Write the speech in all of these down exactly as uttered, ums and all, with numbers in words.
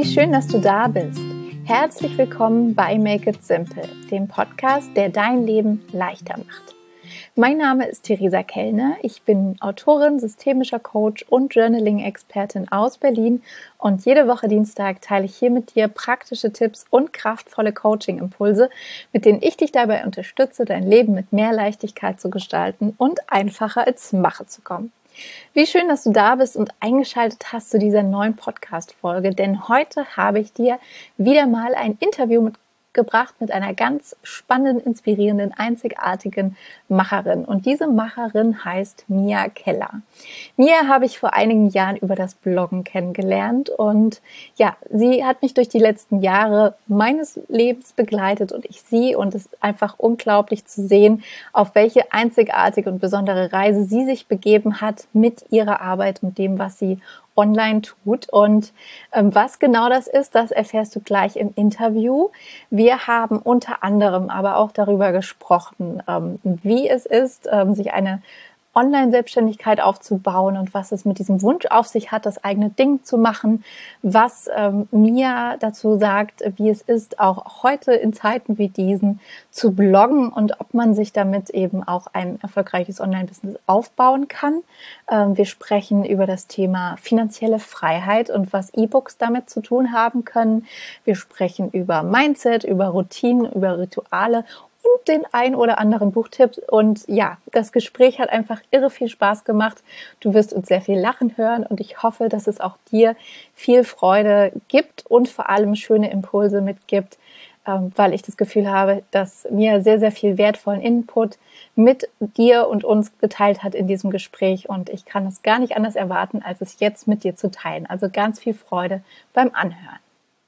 schön, dass du da bist. Herzlich willkommen bei Make It Simple, dem Podcast, der dein Leben leichter macht. Mein Name ist Theresa Kellner. Ich bin Autorin, systemischer Coach und Journaling-Expertin aus Berlin und jede Woche Dienstag teile ich hier mit dir praktische Tipps und kraftvolle Coaching-Impulse, mit denen ich dich dabei unterstütze, dein Leben mit mehr Leichtigkeit zu gestalten und einfacher ins Machen zu kommen. Wie schön, dass du da bist und eingeschaltet hast zu dieser neuen Podcast-Folge, denn heute habe ich dir wieder mal ein Interview mitgebracht mit einer ganz spannenden, inspirierenden, einzigartigen Macherin. Und diese Macherin heißt Mia Keller. Mia habe ich vor einigen Jahren über das Bloggen kennengelernt und ja, sie hat mich durch die letzten Jahre meines Lebens begleitet und ich sie, und es ist einfach unglaublich zu sehen, auf welche einzigartige und besondere Reise sie sich begeben hat mit ihrer Arbeit, mit dem, was sie online tut. Und ähm, was genau das ist, das erfährst du gleich im Interview. Wir haben unter anderem aber auch darüber gesprochen, ähm, wie es ist, ähm, sich eine Online-Selbstständigkeit aufzubauen und was es mit diesem Wunsch auf sich hat, das eigene Ding zu machen, was ähm, Mia dazu sagt, wie es ist, auch heute in Zeiten wie diesen zu bloggen und ob man sich damit eben auch ein erfolgreiches Online-Business aufbauen kann. Ähm, wir sprechen über das Thema finanzielle Freiheit und was E-Books damit zu tun haben können. Wir sprechen über Mindset, über Routinen, über Rituale und den ein oder anderen Buchtipp. Und ja, das Gespräch hat einfach irre viel Spaß gemacht. Du wirst uns sehr viel lachen hören und ich hoffe, dass es auch dir viel Freude gibt und vor allem schöne Impulse mitgibt, weil ich das Gefühl habe, dass mir sehr, sehr viel wertvollen Input mit dir und uns geteilt hat in diesem Gespräch und ich kann es gar nicht anders erwarten, als es jetzt mit dir zu teilen. Also ganz viel Freude beim Anhören.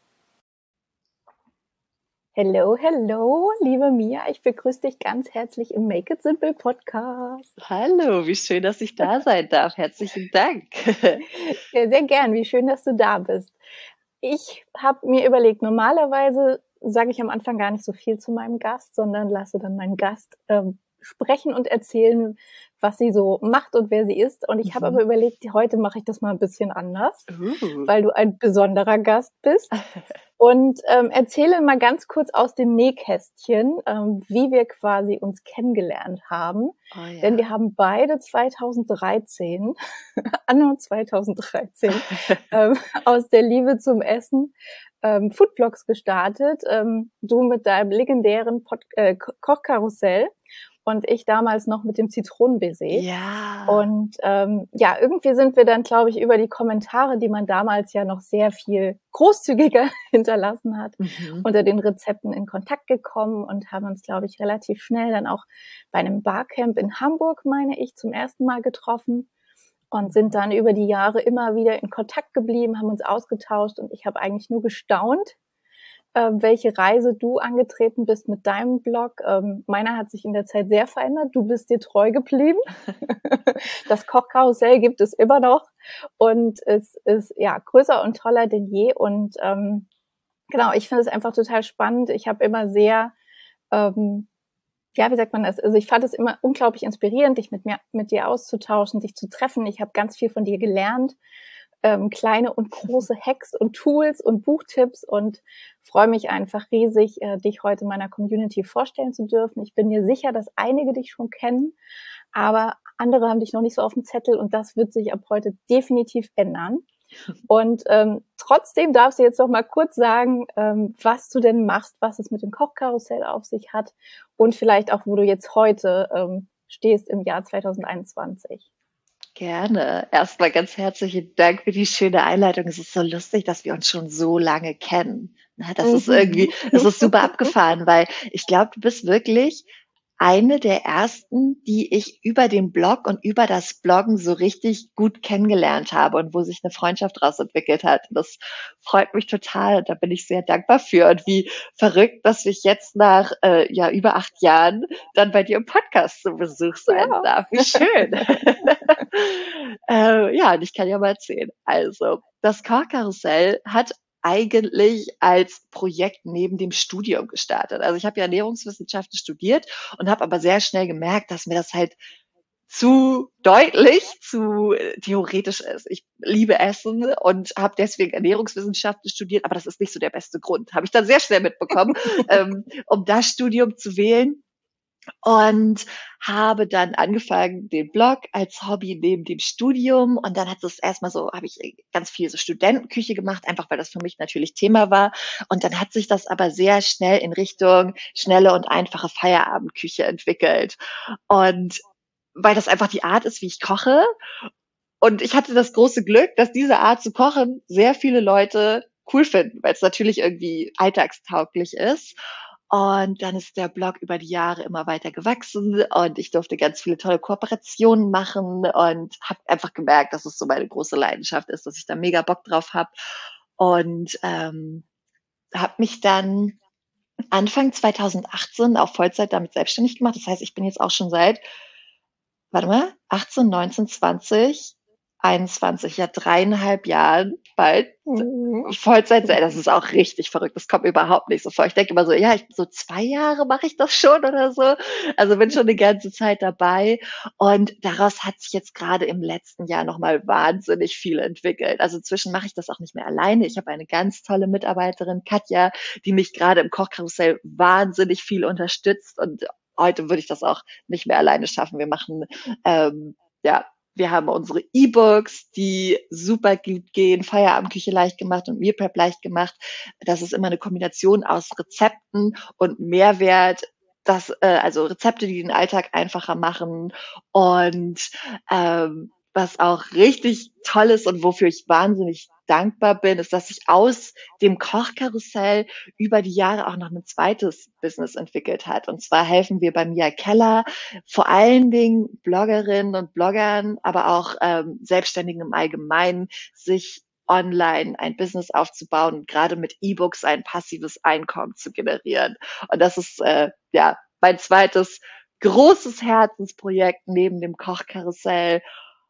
Hello, hello, liebe Mia, ich begrüße dich ganz herzlich im Make It Simple Podcast. Hallo, wie schön, dass ich da sein darf. Herzlichen Dank. Ja, sehr gern, wie schön, dass du da bist. Ich habe mir überlegt, normalerweise sage ich am Anfang gar nicht so viel zu meinem Gast, sondern lasse dann meinen Gast ähm, sprechen und erzählen, was sie so macht und wer sie ist. Und ich habe Mhm. aber überlegt, heute mache ich das mal ein bisschen anders, Uh. weil du ein besonderer Gast bist. Und ähm, erzähle mal ganz kurz aus dem Nähkästchen, ähm, wie wir quasi uns kennengelernt haben. Oh, ja. Denn wir haben beide zweitausenddreizehn, anno zweitausenddreizehn, ähm, aus der Liebe zum Essen ähm, Foodblogs gestartet. Ähm, du mit deinem legendären Pod äh, Kochkarussell und ich damals noch mit dem Zitronenbaiser. Ja. Und ähm, ja, irgendwie sind wir dann, glaube ich, über die Kommentare, die man damals ja noch sehr viel großzügiger hinterlassen hat, Mhm. unter den Rezepten in Kontakt gekommen und haben uns, glaube ich, relativ schnell dann auch bei einem Barcamp in Hamburg, meine ich, zum ersten Mal getroffen und sind dann über die Jahre immer wieder in Kontakt geblieben, haben uns ausgetauscht und ich habe eigentlich nur gestaunt, Ähm, welche Reise du angetreten bist mit deinem Blog. Ähm, meiner hat sich in der Zeit sehr verändert. Du bist dir treu geblieben. Das Kochkarussell gibt es immer noch und es ist ja größer und toller denn je. Und ähm, genau, ich finde es einfach total spannend. Ich habe immer sehr, ähm, ja, wie sagt man das? Also ich fand es immer unglaublich inspirierend, dich mit mir, mit dir auszutauschen, dich zu treffen. Ich habe ganz viel von dir gelernt. Ähm, kleine und große Hacks und Tools und Buchtipps und freue mich einfach riesig, äh, dich heute meiner Community vorstellen zu dürfen. Ich bin mir sicher, dass einige dich schon kennen, aber andere haben dich noch nicht so auf dem Zettel und das wird sich ab heute definitiv ändern. Und ähm, trotzdem darfst du jetzt noch mal kurz sagen, ähm, was du denn machst, was es mit dem Kochkarussell auf sich hat und vielleicht auch, wo du jetzt heute ähm, stehst im Jahr zweitausendeinundzwanzig. Gerne. Erstmal ganz herzlichen Dank für die schöne Einleitung. Es ist so lustig, dass wir uns schon so lange kennen. Das ist irgendwie, das ist super abgefahren, weil ich glaube, du bist wirklich eine der ersten, die ich über den Blog und über das Bloggen so richtig gut kennengelernt habe und wo sich eine Freundschaft daraus entwickelt hat. Das freut mich total. Da bin ich sehr dankbar für. Und wie verrückt, dass ich jetzt nach äh, ja über acht Jahren dann bei dir im Podcast zu Besuch sein Ja. darf. Wie schön. äh, ja, und ich kann ja mal erzählen. Also, das Kochkarussell hat eigentlich als Projekt neben dem Studium gestartet. Also ich habe ja Ernährungswissenschaften studiert und habe aber sehr schnell gemerkt, dass mir das halt zu deutlich, zu äh, theoretisch ist. Ich liebe Essen und habe deswegen Ernährungswissenschaften studiert, aber das ist nicht so der beste Grund. Habe ich dann sehr schnell mitbekommen, ähm, um das Studium zu wählen. Und habe dann angefangen, den Blog als Hobby neben dem Studium. Und dann hat es erstmal so, habe ich ganz viel so Studentenküche gemacht, einfach weil das für mich natürlich Thema war. Und dann hat sich das aber sehr schnell in Richtung schnelle und einfache Feierabendküche entwickelt. Und weil das einfach die Art ist, wie ich koche. Und ich hatte das große Glück, dass diese Art zu kochen sehr viele Leute cool finden, weil es natürlich irgendwie alltagstauglich ist. Und dann ist der Blog über die Jahre immer weiter gewachsen und ich durfte ganz viele tolle Kooperationen machen und habe einfach gemerkt, dass es so meine große Leidenschaft ist, dass ich da mega Bock drauf habe. Und ähm, habe mich dann Anfang zwanzig achtzehn auf Vollzeit damit selbstständig gemacht. Das heißt, ich bin jetzt auch schon seit, warte mal, achtzehn, neunzehn, zwanzig, einundzwanzig, ja dreieinhalb Jahren bald Mhm. Vollzeit. Das ist auch richtig verrückt. Das kommt mir überhaupt nicht so vor. Ich denke immer so, ja, ich, so zwei Jahre mache ich das schon oder so. Also bin schon eine ganze Zeit dabei. Und daraus hat sich jetzt gerade im letzten Jahr nochmal wahnsinnig viel entwickelt. Also inzwischen mache ich das auch nicht mehr alleine. Ich habe eine ganz tolle Mitarbeiterin, Katja, die mich gerade im Kochkarussell wahnsinnig viel unterstützt. Und heute würde ich das auch nicht mehr alleine schaffen. Wir machen, ähm, ja, wir haben unsere E-Books, die super gut gehen, Feierabendküche leicht gemacht und Meal Prep leicht gemacht. Das ist immer eine Kombination aus Rezepten und Mehrwert, das, äh, also Rezepte, die den Alltag einfacher machen und ähm, was auch richtig toll ist und wofür ich wahnsinnig dankbar bin, ist, dass sich aus dem Kochkarussell über die Jahre auch noch ein zweites Business entwickelt hat. Und zwar helfen wir bei Mia Keller vor allen Dingen Bloggerinnen und Bloggern, aber auch ähm, Selbstständigen im Allgemeinen, sich online ein Business aufzubauen und gerade mit E-Books ein passives Einkommen zu generieren. Und das ist äh, ja mein zweites großes Herzensprojekt neben dem Kochkarussell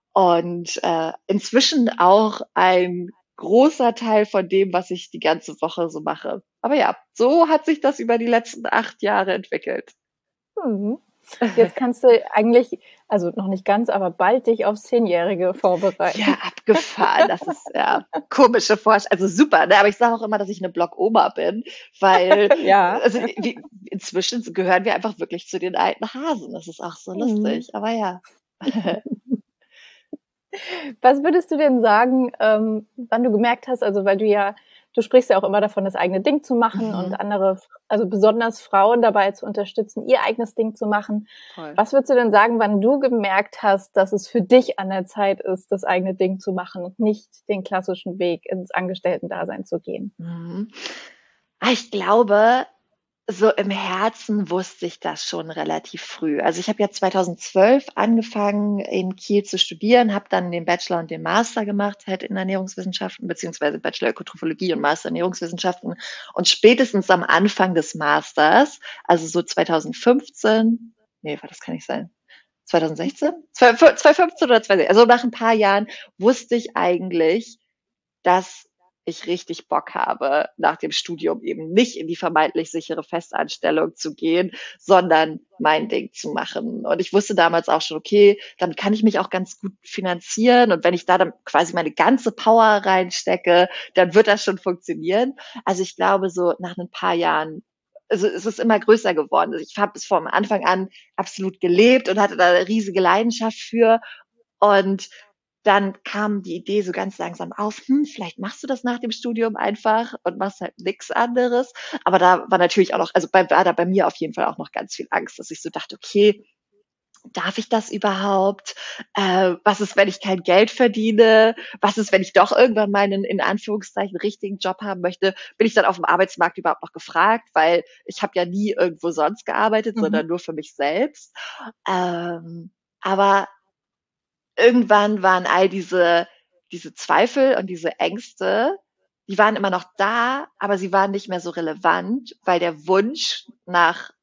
und äh, inzwischen auch ein großer Teil von dem, was ich die ganze Woche so mache. Aber ja, so hat sich das über die letzten acht Jahre entwickelt. Mhm. Jetzt kannst du eigentlich, also noch nicht ganz, aber bald dich aufs Zehnjährige vorbereiten. Ja, abgefahren. Das ist ja komische Vorstellung. Also super, ne? Aber ich sage auch immer, dass ich eine Blog-Oma bin, weil Ja. also wie, inzwischen gehören wir einfach wirklich zu den alten Hasen. Das ist auch so lustig. Mhm. Aber ja. Was würdest du denn sagen, ähm, wann du gemerkt hast, also weil du ja, du sprichst ja auch immer davon, das eigene Ding zu machen und Mhm, andere, also besonders Frauen dabei zu unterstützen, ihr eigenes Ding zu machen. voll. Was würdest du denn sagen, wann du gemerkt hast, dass es für dich an der Zeit ist, das eigene Ding zu machen und nicht den klassischen Weg ins Angestellten-Dasein zu gehen? Mhm. Ah, Ich glaube, so im Herzen wusste ich das schon relativ früh. Also ich habe ja zweitausendzwölf angefangen in Kiel zu studieren, habe dann den Bachelor und den Master gemacht halt in Ernährungswissenschaften, beziehungsweise Bachelor Ökotrophologie und Master Ernährungswissenschaften. Und spätestens am Anfang des Masters, also so zweitausendfünfzehn, nee, das kann nicht sein, zweitausendsechzehn? zweitausendfünfzehn oder zweitausendsechzehn, also nach ein paar Jahren wusste ich eigentlich, dass ich richtig Bock habe, nach dem Studium eben nicht in die vermeintlich sichere Festanstellung zu gehen, sondern mein Ding zu machen. Und ich wusste damals auch schon, okay, dann kann ich mich auch ganz gut finanzieren. Und wenn ich da dann quasi meine ganze Power reinstecke, dann wird das schon funktionieren. Also ich glaube, so nach ein paar Jahren, also es ist immer größer geworden. Also ich habe es vom Anfang an absolut gelebt und hatte da eine riesige Leidenschaft für. Und dann kam die Idee so ganz langsam auf, hm, vielleicht machst du das nach dem Studium einfach und machst halt nichts anderes. Aber da war natürlich auch noch, also bei, war da bei mir auf jeden Fall auch noch ganz viel Angst, dass ich so dachte, okay, darf ich das überhaupt? Äh, was ist, wenn ich kein Geld verdiene? Was ist, wenn ich doch irgendwann mal einen, in Anführungszeichen, richtigen Job haben möchte? Bin ich dann auf dem Arbeitsmarkt überhaupt noch gefragt? Weil ich habe ja nie irgendwo sonst gearbeitet, Mhm. sondern nur für mich selbst. Ähm, aber irgendwann waren all diese, diese Zweifel und diese Ängste, die waren immer noch da, aber sie waren nicht mehr so relevant, weil der Wunsch nach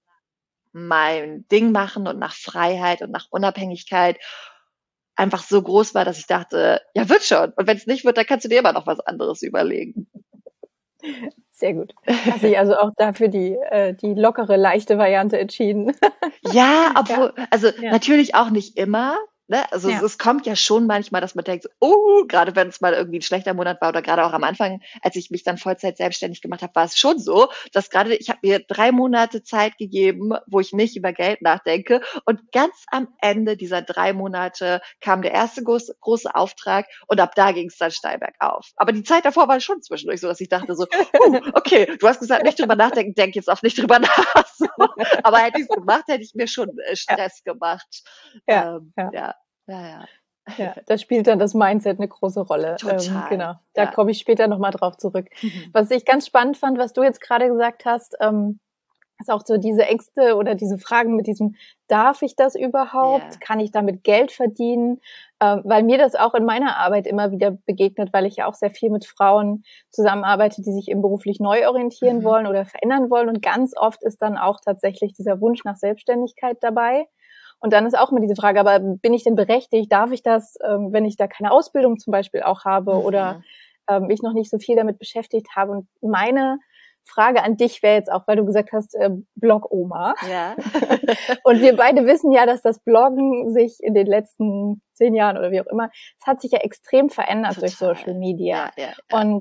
mein Ding machen und nach Freiheit und nach Unabhängigkeit einfach so groß war, dass ich dachte, ja, wird schon. Und wenn es nicht wird, dann kannst du dir immer noch was anderes überlegen. Sehr gut. Hast dich also auch dafür die, äh, die lockere, leichte Variante entschieden. Ja, obwohl, Ja, also ja, natürlich auch nicht immer. Ne? Also es, ja. es kommt ja schon manchmal, dass man denkt, so, oh, gerade wenn es mal irgendwie ein schlechter Monat war oder gerade auch am Anfang, als ich mich dann Vollzeit selbstständig gemacht habe, war es schon so, dass gerade ich habe mir drei Monate Zeit gegeben, wo ich nicht über Geld nachdenke und ganz am Ende dieser drei Monate kam der erste große, große Auftrag und ab da ging es dann steil bergauf. Aber die Zeit davor war schon zwischendurch so, dass ich dachte so, uh, okay, du hast gesagt, nicht drüber nachdenken, denk jetzt auch nicht drüber nach. So. Aber hätte ich es gemacht, hätte ich mir schon äh, Ja, Stress gemacht. ja, Ähm, ja. ja. Ja, ja. Ja, da spielt dann das Mindset eine große Rolle. Ähm, Total, genau, da ja. komme ich später noch mal drauf zurück. Was ich ganz spannend fand, was du jetzt gerade gesagt hast, ähm, ist auch so diese Ängste oder diese Fragen mit diesem: „Darf ich das Ja. überhaupt? Kann ich damit Geld verdienen?“ Ähm, weil mir das auch in meiner Arbeit immer wieder begegnet, weil ich ja auch sehr viel mit Frauen zusammenarbeite, die sich eben beruflich neu orientieren Mhm. wollen oder verändern wollen. Und ganz oft ist dann auch tatsächlich dieser Wunsch nach Selbstständigkeit dabei. Und dann ist auch immer diese Frage, aber bin ich denn berechtigt? Darf ich das, ähm, wenn ich da keine Ausbildung zum Beispiel auch habe oder Mhm. ähm, mich noch nicht so viel damit beschäftigt habe? Und meine Frage an dich wäre jetzt auch, weil du gesagt hast, äh, Blog-Oma. Ja. Und wir beide wissen ja, dass das Bloggen sich in den letzten zehn Jahren oder wie auch immer, es hat sich ja extrem verändert durch Social Total. Media. Ja, ja, ja. Und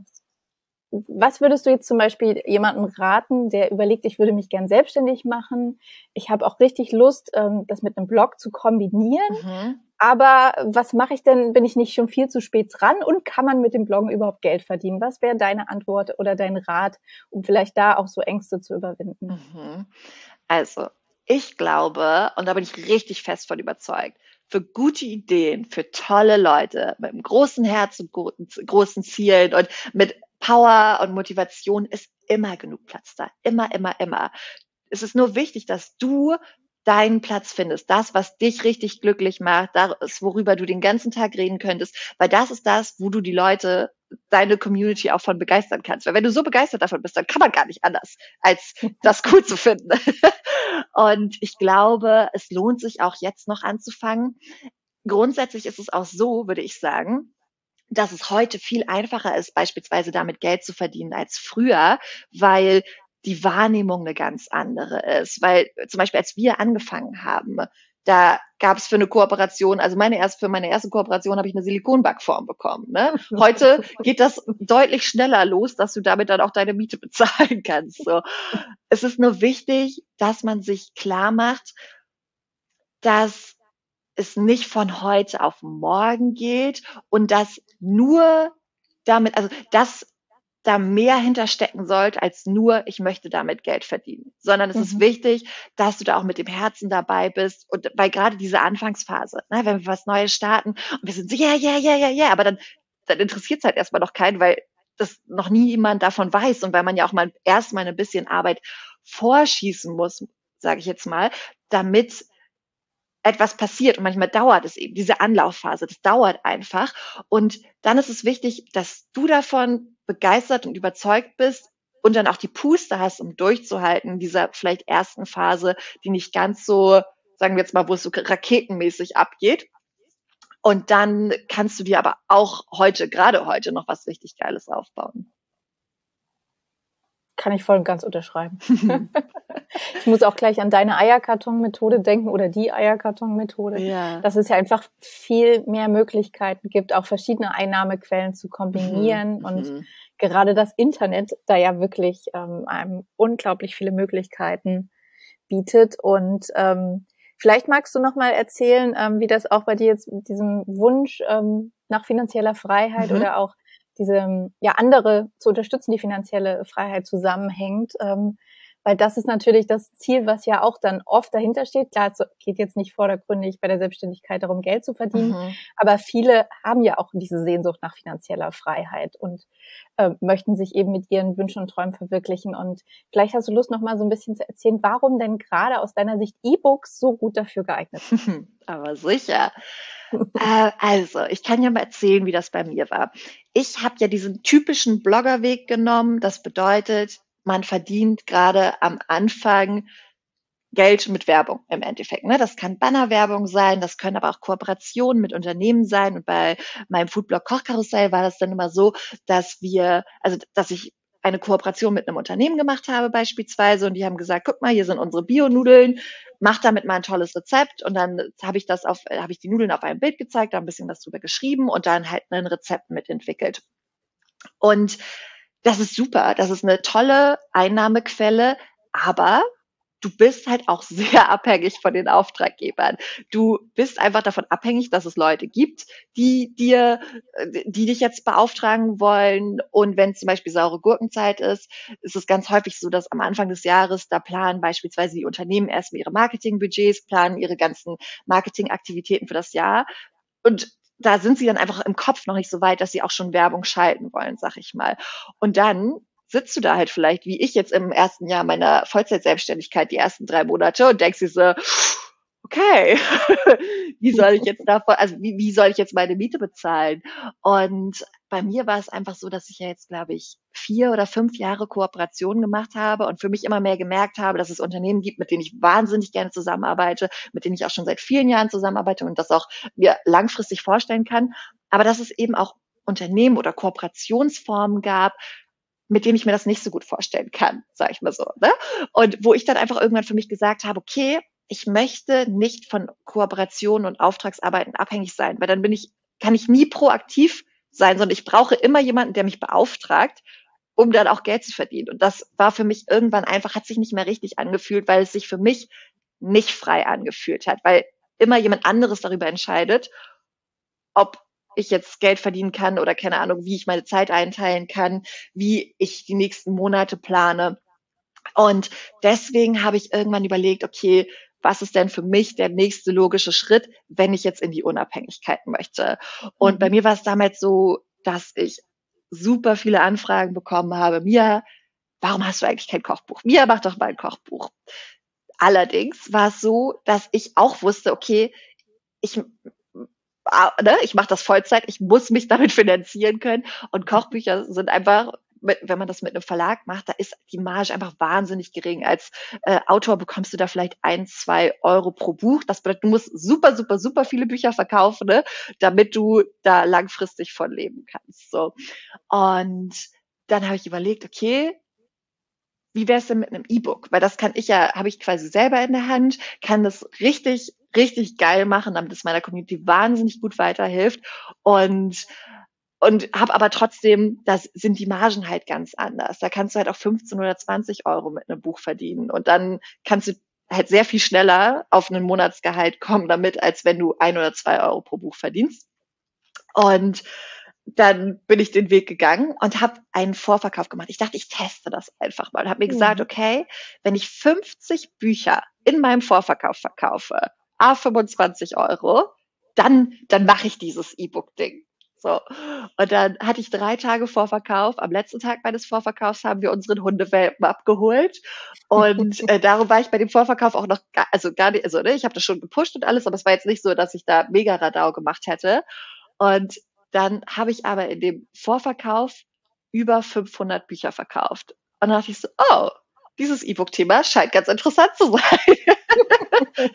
was würdest du jetzt zum Beispiel jemandem raten, der überlegt, ich würde mich gern selbstständig machen, ich habe auch richtig Lust, ähm, das mit einem Blog zu kombinieren, Mhm. aber was mache ich denn, bin ich nicht schon viel zu spät dran und kann man mit dem Bloggen überhaupt Geld verdienen? Was wäre deine Antwort oder dein Rat, um vielleicht da auch so Ängste zu überwinden? Mhm. Also, ich glaube, und da bin ich richtig fest von überzeugt, für gute Ideen, für tolle Leute mit einem großen Herz und gro großen Zielen und mit Power und Motivation ist immer genug Platz da. Immer, immer, immer. Es ist nur wichtig, dass du deinen Platz findest, das, was dich richtig glücklich macht, das, worüber du den ganzen Tag reden könntest, weil das ist das, wo du die Leute, deine Community auch von begeistern kannst. Weil wenn du so begeistert davon bist, dann kann man gar nicht anders, als das cool zu finden. Und ich glaube, es lohnt sich auch jetzt noch anzufangen. Grundsätzlich ist es auch so, würde ich sagen, dass es heute viel einfacher ist, beispielsweise damit Geld zu verdienen als früher, weil die Wahrnehmung eine ganz andere ist. Weil zum Beispiel, als wir angefangen haben, da gab es für eine Kooperation, also meine erste, für meine erste Kooperation habe ich eine Silikonbackform bekommen. Ne? Heute geht das deutlich schneller los, dass du damit dann auch deine Miete bezahlen kannst. So. Es ist nur wichtig, dass man sich klar macht, dass es nicht von heute auf morgen geht und dass nur damit, also dass da mehr hinterstecken sollte als nur, ich möchte damit Geld verdienen, sondern es ist Mhm. wichtig, dass du da auch mit dem Herzen dabei bist und weil gerade diese Anfangsphase, ne, wenn wir was Neues starten und wir sind so, ja, ja, ja, ja, ja, aber dann, dann interessiert es halt erstmal noch keinen, weil das noch nie jemand davon weiß und weil man ja auch mal erstmal ein bisschen Arbeit vorschießen muss, sage ich jetzt mal, damit etwas passiert und manchmal dauert es eben, diese Anlaufphase, das dauert einfach und dann ist es wichtig, dass du davon begeistert und überzeugt bist und dann auch die Puste hast, um durchzuhalten in dieser vielleicht ersten Phase, die nicht ganz so, sagen wir jetzt mal, wo es so raketenmäßig abgeht. Und dann kannst du dir aber auch heute, gerade heute, noch was richtig Geiles aufbauen. Kann ich voll und ganz unterschreiben. Ich muss auch gleich an deine Eierkarton-Methode denken oder die Eierkarton-Methode, Ja. dass es ja einfach viel mehr Möglichkeiten gibt, auch verschiedene Einnahmequellen zu kombinieren Mhm. und Mhm. gerade das Internet da ja wirklich ähm, einem unglaublich viele Möglichkeiten bietet und ähm, vielleicht magst du noch mal erzählen, ähm, wie das auch bei dir jetzt mit diesem Wunsch ähm, nach finanzieller Freiheit Mhm. oder auch diese, ja, andere zu unterstützen, die finanzielle Freiheit zusammenhängt. Ähm, weil das ist natürlich das Ziel, was ja auch dann oft dahinter steht. Klar, es geht jetzt nicht vordergründig bei der Selbstständigkeit darum, Geld zu verdienen, Mhm. aber viele haben ja auch diese Sehnsucht nach finanzieller Freiheit und äh, möchten sich eben mit ihren Wünschen und Träumen verwirklichen. Und vielleicht hast du Lust, noch mal so ein bisschen zu erzählen, warum denn gerade aus deiner Sicht E-Books so gut dafür geeignet sind. Aber sicher. Äh, also, ich kann ja mal erzählen, wie das bei mir war. Ich habe ja diesen typischen Bloggerweg genommen. Das bedeutet, man verdient gerade am Anfang Geld mit Werbung im Endeffekt. Ne? Das kann Bannerwerbung sein, das können aber auch Kooperationen mit Unternehmen sein. Und bei meinem Foodblog Kochkarussell war das dann immer so, dass wir, also dass ich eine Kooperation mit einem Unternehmen gemacht habe beispielsweise und die haben gesagt, guck mal, hier sind unsere Bio-Nudeln, mach damit mal ein tolles Rezept und dann habe ich das auf, habe ich die Nudeln auf einem Bild gezeigt, da ein bisschen was drüber geschrieben und dann halt ein Rezept mitentwickelt. Und das ist super, das ist eine tolle Einnahmequelle, aber du bist halt auch sehr abhängig von den Auftraggebern. Du bist einfach davon abhängig, dass es Leute gibt, die dir, die dich jetzt beauftragen wollen. Und wenn zum Beispiel saure Gurkenzeit ist, ist es ganz häufig so, dass am Anfang des Jahres, da planen beispielsweise die Unternehmen erstmal ihre Marketingbudgets, planen ihre ganzen Marketingaktivitäten für das Jahr. Und da sind sie dann einfach im Kopf noch nicht so weit, dass sie auch schon Werbung schalten wollen, sag ich mal. Und dann sitzt du da halt vielleicht, wie ich jetzt im ersten Jahr meiner Vollzeitselbstständigkeit, die ersten drei Monate und denkst dir so, okay, wie soll ich jetzt davon, also wie, wie soll ich jetzt meine Miete bezahlen? Und bei mir war es einfach so, dass ich ja jetzt, glaube ich, vier oder fünf Jahre Kooperation gemacht habe und für mich immer mehr gemerkt habe, dass es Unternehmen gibt, mit denen ich wahnsinnig gerne zusammenarbeite, mit denen ich auch schon seit vielen Jahren zusammenarbeite und das auch mir langfristig vorstellen kann. Aber dass es eben auch Unternehmen oder Kooperationsformen gab, mit dem ich mir das nicht so gut vorstellen kann, sage ich mal so. Ne? Und wo ich dann einfach irgendwann für mich gesagt habe, okay, ich möchte nicht von Kooperationen und Auftragsarbeiten abhängig sein, weil dann bin ich, kann ich nie proaktiv sein, sondern ich brauche immer jemanden, der mich beauftragt, um dann auch Geld zu verdienen. Und das war für mich irgendwann einfach, hat sich nicht mehr richtig angefühlt, weil es sich für mich nicht frei angefühlt hat, weil immer jemand anderes darüber entscheidet, ob ich jetzt Geld verdienen kann oder keine Ahnung, wie ich meine Zeit einteilen kann, wie ich die nächsten Monate plane. Und deswegen habe ich irgendwann überlegt, okay, was ist denn für mich der nächste logische Schritt, wenn ich jetzt in die Unabhängigkeit möchte? Und mhm. bei mir war es damals so, dass ich super viele Anfragen bekommen habe. Mia, warum hast du eigentlich kein Kochbuch? Mia, mach doch mal ein Kochbuch. Allerdings war es so, dass ich auch wusste, okay, ich Ne, ich mache das Vollzeit, ich muss mich damit finanzieren können und Kochbücher sind einfach, wenn man das mit einem Verlag macht, da ist die Marge einfach wahnsinnig gering. Als äh, Autor bekommst du da vielleicht ein, zwei Euro pro Buch. Das bedeutet, du musst super, super, super viele Bücher verkaufen, ne, damit du da langfristig von leben kannst. So. Und dann habe ich überlegt, okay, wie wäre es denn mit einem E-Book? Weil das kann ich ja, habe ich quasi selber in der Hand, kann das richtig, richtig geil machen, damit es meiner Community wahnsinnig gut weiterhilft und und habe aber trotzdem, das sind die Margen halt ganz anders. Da kannst du halt auch fünfzehn oder zwanzig Euro mit einem Buch verdienen und dann kannst du halt sehr viel schneller auf einen Monatsgehalt kommen damit, als wenn du ein oder zwei Euro pro Buch verdienst. Und dann bin ich den Weg gegangen und habe einen Vorverkauf gemacht. Ich dachte, ich teste das einfach mal und habe mir gesagt, okay, wenn ich fünfzig Bücher in meinem Vorverkauf verkaufe, à fünfundzwanzig Euro, dann, dann mache ich dieses E-Book-Ding. So. Und dann hatte ich drei Tage Vorverkauf. Am letzten Tag meines Vorverkaufs haben wir unseren Hundewelpen abgeholt. Und äh, darum war ich bei dem Vorverkauf auch noch, gar, also gar nicht, also ne, ich habe das schon gepusht und alles, aber es war jetzt nicht so, dass ich da mega Radau gemacht hätte. Und dann habe ich aber in dem Vorverkauf über fünfhundert Bücher verkauft. Und dann dachte ich so, oh, dieses E-Book-Thema scheint ganz interessant zu sein.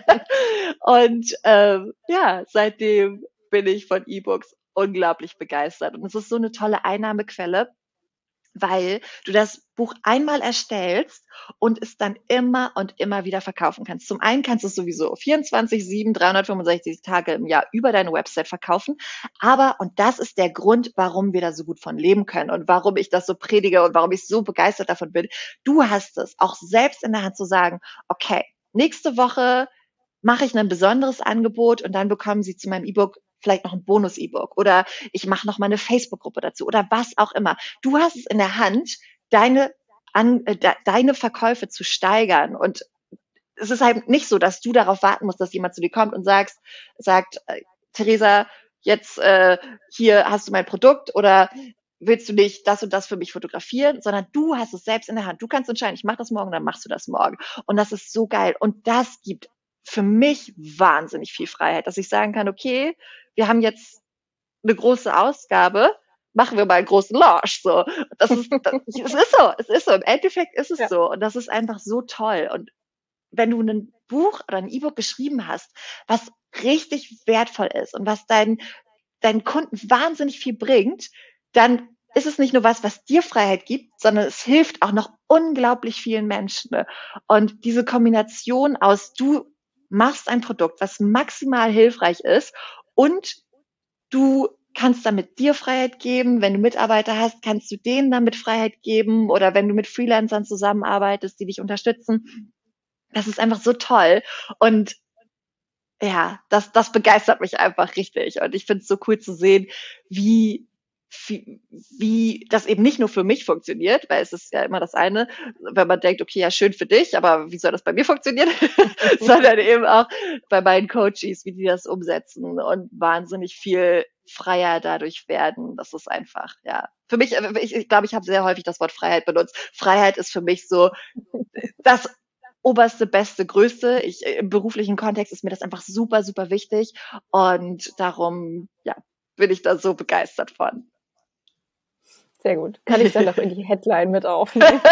Und ähm, ja, seitdem bin ich von E-Books unglaublich begeistert. Und es ist so eine tolle Einnahmequelle, weil du das Buch einmal erstellst und es dann immer und immer wieder verkaufen kannst. Zum einen kannst du es sowieso vierundzwanzig sieben, dreihundertfünfundsechzig Tage im Jahr über deine Website verkaufen. Aber, und das ist der Grund, warum wir da so gut von leben können und warum ich das so predige und warum ich so begeistert davon bin, du hast es auch selbst in der Hand zu sagen, okay, nächste Woche mache ich ein besonderes Angebot und dann bekommen sie zu meinem E-Book vielleicht noch ein Bonus-E-Book oder ich mache noch mal eine Facebook-Gruppe dazu oder was auch immer. Du hast es in der Hand, deine, an, äh, de, deine Verkäufe zu steigern und es ist halt nicht so, dass du darauf warten musst, dass jemand zu dir kommt und sagst, sagt, äh, Theresa, jetzt äh, hier hast du mein Produkt oder willst du nicht das und das für mich fotografieren, sondern du hast es selbst in der Hand. Du kannst entscheiden, ich mache das morgen, dann machst du das morgen. Und das ist so geil. Und das gibt für mich wahnsinnig viel Freiheit, dass ich sagen kann, okay, wir haben jetzt eine große Ausgabe, machen wir mal einen großen Launch. So, das ist, das, es ist so, es ist so. Im Endeffekt ist es ja. so, und das ist einfach so toll. Und wenn du ein Buch oder ein E-Book geschrieben hast, was richtig wertvoll ist und was deinen deinen Kunden wahnsinnig viel bringt, dann ist es nicht nur was, was dir Freiheit gibt, sondern es hilft auch noch unglaublich vielen Menschen. Ne? Und diese Kombination aus, du machst ein Produkt, was maximal hilfreich ist und du kannst damit dir Freiheit geben. Wenn du Mitarbeiter hast, kannst du denen damit Freiheit geben oder wenn du mit Freelancern zusammenarbeitest, die dich unterstützen. Das ist einfach so toll. Und ja, das, das begeistert mich einfach richtig. Und ich finde es so cool zu sehen, wie, wie, wie das eben nicht nur für mich funktioniert, weil es ist ja immer das eine, wenn man denkt, okay, ja, schön für dich, aber wie soll das bei mir funktionieren? Sondern eben auch bei meinen Coaches, wie die das umsetzen und wahnsinnig viel freier dadurch werden. Das ist einfach, ja. Für mich, ich, ich glaube, ich habe sehr häufig das Wort Freiheit benutzt. Freiheit ist für mich so das oberste, beste, größte. Ich, im beruflichen Kontext ist mir das einfach super, super wichtig. Und darum, ja, bin ich da so begeistert von. Sehr gut. Kann ich dann noch in die Headline mit aufnehmen?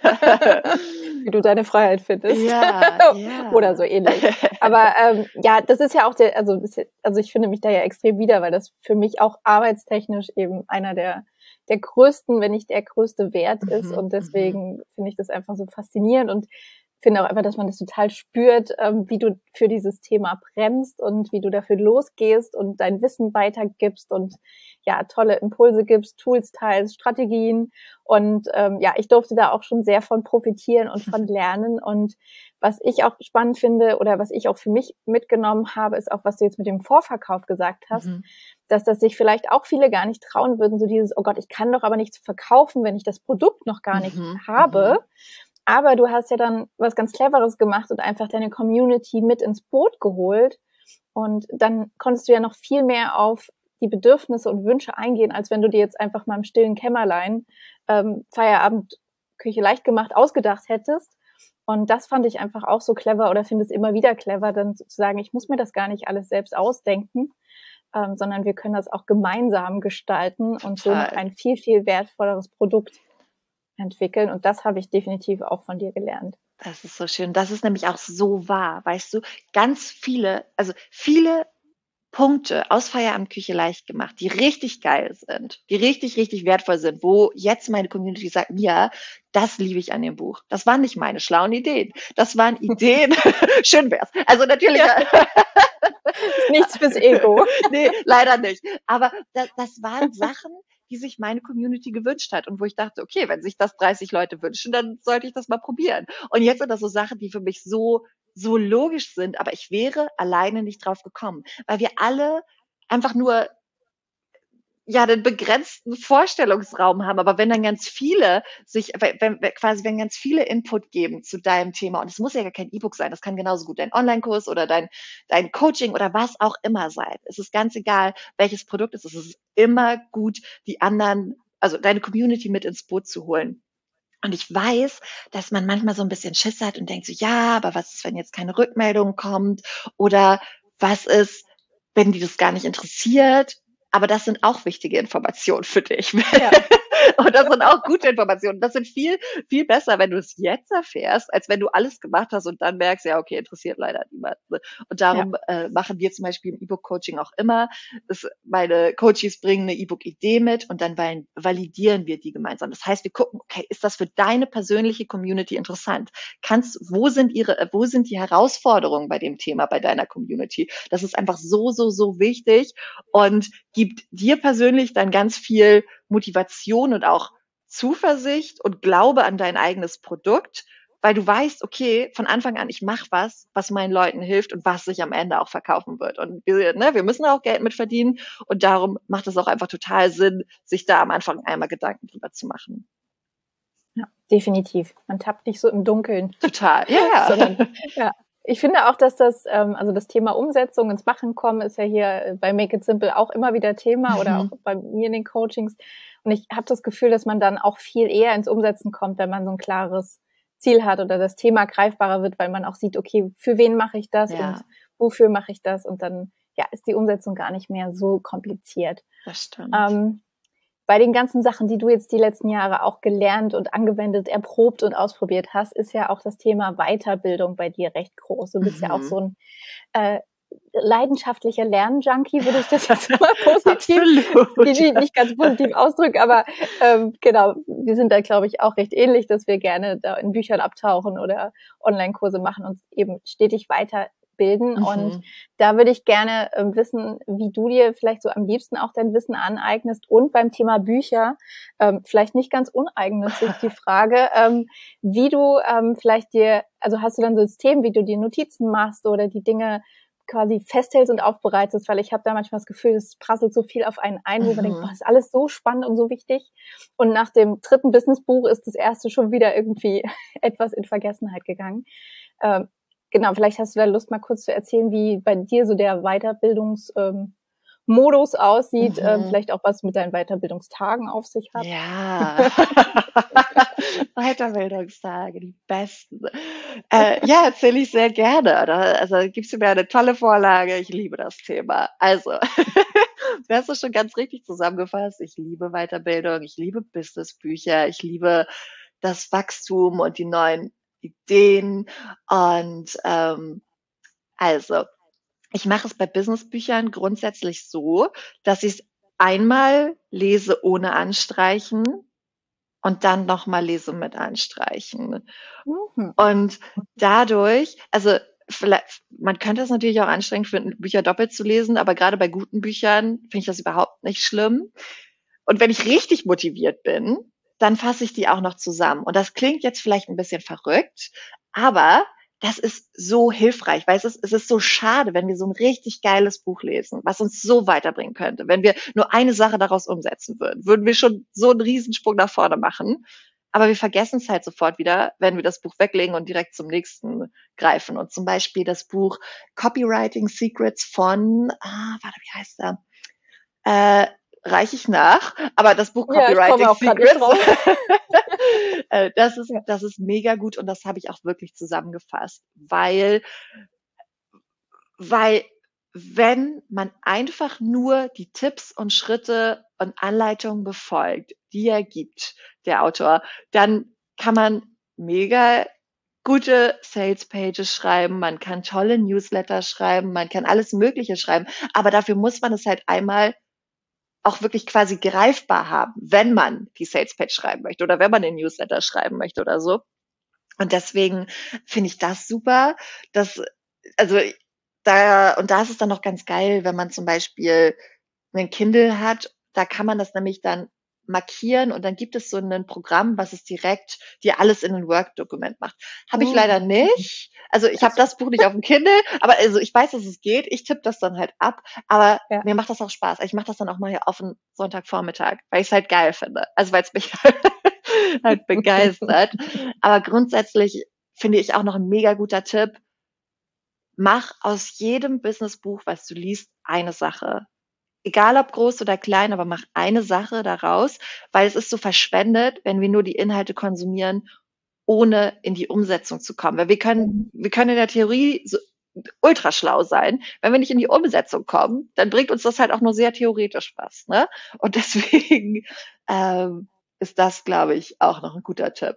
Wie du deine Freiheit findest. Ja, ja. Oder so ähnlich. Aber ähm, ja, das ist ja auch der, also, das, also ich finde mich da ja extrem wieder, weil das für mich auch arbeitstechnisch eben einer der der größten, wenn nicht der größte Wert ist. Mhm, und deswegen mhm. finde ich das einfach so faszinierend und finde auch einfach, dass man das total spürt, ähm, wie du für dieses Thema brennst und wie du dafür losgehst und dein Wissen weitergibst und ja, tolle Impulse gibst, Tools teilst, Strategien. Und ähm, ja, ich durfte da auch schon sehr von profitieren und von lernen. Und was ich auch spannend finde oder was ich auch für mich mitgenommen habe, ist auch, was du jetzt mit dem Vorverkauf gesagt hast, mhm. dass das sich vielleicht auch viele gar nicht trauen würden, so dieses, oh Gott, ich kann doch aber nichts verkaufen, wenn ich das Produkt noch gar nicht mhm. habe. Mhm. Aber du hast ja dann was ganz Cleveres gemacht und einfach deine Community mit ins Boot geholt. Und dann konntest du ja noch viel mehr auf die Bedürfnisse und Wünsche eingehen, als wenn du dir jetzt einfach mal im stillen Kämmerlein ähm, Feierabend Küche leicht gemacht ausgedacht hättest. Und das fand ich einfach auch so clever oder finde es immer wieder clever, dann zu sagen, ich muss mir das gar nicht alles selbst ausdenken, ähm, sondern wir können das auch gemeinsam gestalten und so noch ein viel, viel wertvolleres Produkt entwickeln. Und das habe ich definitiv auch von dir gelernt. Das ist so schön. Das ist nämlich auch so wahr, weißt du, ganz viele, also viele Punkte aus Feierabendküche leicht gemacht, die richtig geil sind, die richtig, richtig wertvoll sind, wo jetzt meine Community sagt, ja, das liebe ich an dem Buch. Das waren nicht meine schlauen Ideen. Das waren Ideen. Schön wär's. Also natürlich. Ja. Nichts fürs Ego. Nee, leider nicht. Aber das, das waren Sachen, die sich meine Community gewünscht hat und wo ich dachte, okay, wenn sich das dreißig Leute wünschen, dann sollte ich das mal probieren. Und jetzt sind das so Sachen, die für mich so so logisch sind, aber ich wäre alleine nicht drauf gekommen, weil wir alle einfach nur ja den begrenzten Vorstellungsraum haben, aber wenn dann ganz viele sich, wenn, wenn quasi wenn ganz viele Input geben zu deinem Thema, und es muss ja gar kein E-Book sein, das kann genauso gut dein Online-Kurs oder dein dein Coaching oder was auch immer sein. Es ist ganz egal, welches Produkt es ist. Es ist immer gut, die anderen, also deine Community mit ins Boot zu holen. Und ich weiß, dass man manchmal so ein bisschen Schiss hat und denkt so, ja, aber was ist, wenn jetzt keine Rückmeldung kommt? Oder was ist, wenn die das gar nicht interessiert? Aber das sind auch wichtige Informationen für dich. Ja. Und das sind auch gute Informationen. Das sind viel, viel besser, wenn du es jetzt erfährst, als wenn du alles gemacht hast und dann merkst, ja, okay, interessiert leider niemand. Und darum ja. äh, machen wir zum Beispiel im E-Book-Coaching auch immer, dass meine Coaches bringen eine E-Book-Idee mit und dann validieren wir die gemeinsam. Das heißt, wir gucken, okay, ist das für deine persönliche Community interessant? Kannst, wo sind ihre, wo sind die Herausforderungen bei dem Thema, bei deiner Community? Das ist einfach so, so, so wichtig und gibt dir persönlich dann ganz viel Motivation und auch Zuversicht und Glaube an dein eigenes Produkt, weil du weißt, okay, von Anfang an, ich mache was, was meinen Leuten hilft und was sich am Ende auch verkaufen wird. Und wir, ne, wir müssen auch Geld mit verdienen und darum macht es auch einfach total Sinn, sich da am Anfang einmal Gedanken drüber zu machen. Ja, definitiv. Man tappt nicht so im Dunkeln. Total, ja. Sondern, ja. Ich finde auch, dass das, ähm, also das Thema Umsetzung, ins Machen kommen, ist ja hier bei Make It Simple auch immer wieder Thema mhm. oder auch bei mir in den Coachings. Und ich habe das Gefühl, dass man dann auch viel eher ins Umsetzen kommt, wenn man so ein klares Ziel hat oder das Thema greifbarer wird, weil man auch sieht, okay, für wen mache ich das ja. und wofür mache ich das? Und dann ja, ist die Umsetzung gar nicht mehr so kompliziert. Das stimmt. Ähm, Bei den ganzen Sachen, die du jetzt die letzten Jahre auch gelernt und angewendet, erprobt und ausprobiert hast, ist ja auch das Thema Weiterbildung bei dir recht groß. Du bist mhm. ja auch so ein, äh, leidenschaftlicher Lernjunkie, würde ich das jetzt mal positiv, nicht, nicht ganz positiv ausdrücken, aber ähm, genau, wir sind da, glaube ich, auch recht ähnlich, dass wir gerne da in Büchern abtauchen oder Online-Kurse machen und eben stetig weiterbilden. Mhm. Und da würde ich gerne äh, wissen, wie du dir vielleicht so am liebsten auch dein Wissen aneignest. Und beim Thema Bücher, ähm, vielleicht nicht ganz uneigennützig die Frage, ähm, wie du ähm, vielleicht dir, also hast du dann so ein System, wie du dir Notizen machst oder die Dinge quasi festhältst und aufbereitest, weil ich habe da manchmal das Gefühl, es prasselt so viel auf einen ein, wo mhm. man denkt, boah, das ist alles so spannend und so wichtig. Und nach dem dritten Businessbuch ist das erste schon wieder irgendwie etwas in Vergessenheit gegangen. Ähm, genau, vielleicht hast du da Lust, mal kurz zu erzählen, wie bei dir so der Weiterbildungs- ähm, Modus aussieht, mhm. ähm, vielleicht auch was mit deinen Weiterbildungstagen auf sich hat. Ja, Weiterbildungstage, die besten. Äh, ja, erzähle ich sehr gerne. Also gibst du mir eine tolle Vorlage. Ich liebe das Thema. Also, du hast es schon ganz richtig zusammengefasst. Ich liebe Weiterbildung, ich liebe Businessbücher, ich liebe das Wachstum und die neuen Ideen. Und ähm, also, ich mache es bei Businessbüchern grundsätzlich so, dass ich es einmal lese ohne Anstreichen und dann nochmal lese mit Anstreichen. Mhm. Und dadurch, also vielleicht, man könnte es natürlich auch anstrengend finden, Bücher doppelt zu lesen, aber gerade bei guten Büchern finde ich das überhaupt nicht schlimm. Und wenn ich richtig motiviert bin, dann fasse ich die auch noch zusammen. Und das klingt jetzt vielleicht ein bisschen verrückt, aber das ist so hilfreich, weil es ist, es ist so schade, wenn wir so ein richtig geiles Buch lesen, was uns so weiterbringen könnte. Wenn wir nur eine Sache daraus umsetzen würden, würden wir schon so einen Riesensprung nach vorne machen. Aber wir vergessen es halt sofort wieder, wenn wir das Buch weglegen und direkt zum nächsten greifen. Und zum Beispiel das Buch Copywriting Secrets von, ah, warte, wie heißt er? Äh, reiche ich nach, aber das Buch Copywriting ja, Secrets, das ist, das ist mega gut und das habe ich auch wirklich zusammengefasst, weil, weil, wenn man einfach nur die Tipps und Schritte und Anleitungen befolgt, die er gibt, der Autor, dann kann man mega gute Sales Pages schreiben, man kann tolle Newsletter schreiben, man kann alles Mögliche schreiben, aber dafür muss man es halt einmal auch wirklich quasi greifbar haben, wenn man die Salespage schreiben möchte oder wenn man den Newsletter schreiben möchte oder so. Und deswegen finde ich das super, dass, also da, und da ist es dann noch ganz geil, wenn man zum Beispiel einen Kindle hat, da kann man das nämlich dann markieren und dann gibt es so ein Programm, was es direkt dir alles in ein Word-Dokument macht. Habe ich leider nicht. Also ich habe das Buch nicht auf dem Kindle, aber also ich weiß, dass es geht. Ich tippe das dann halt ab, aber ja. Mir macht das auch Spaß. Ich mache das dann auch mal hier auf einen Sonntagvormittag, weil ich es halt geil finde. Also weil es mich halt begeistert. Aber grundsätzlich finde ich auch noch ein mega guter Tipp. Mach aus jedem Businessbuch, was du liest, eine Sache. Egal ob groß oder klein, aber mach eine Sache daraus, weil es ist so verschwendet, wenn wir nur die Inhalte konsumieren, ohne in die Umsetzung zu kommen. Weil wir können, wir können in der Theorie so ultra schlau sein. Wenn wir nicht in die Umsetzung kommen, dann bringt uns das halt auch nur sehr theoretisch was. Ne? Und deswegen ähm, ist das, glaube ich, auch noch ein guter Tipp.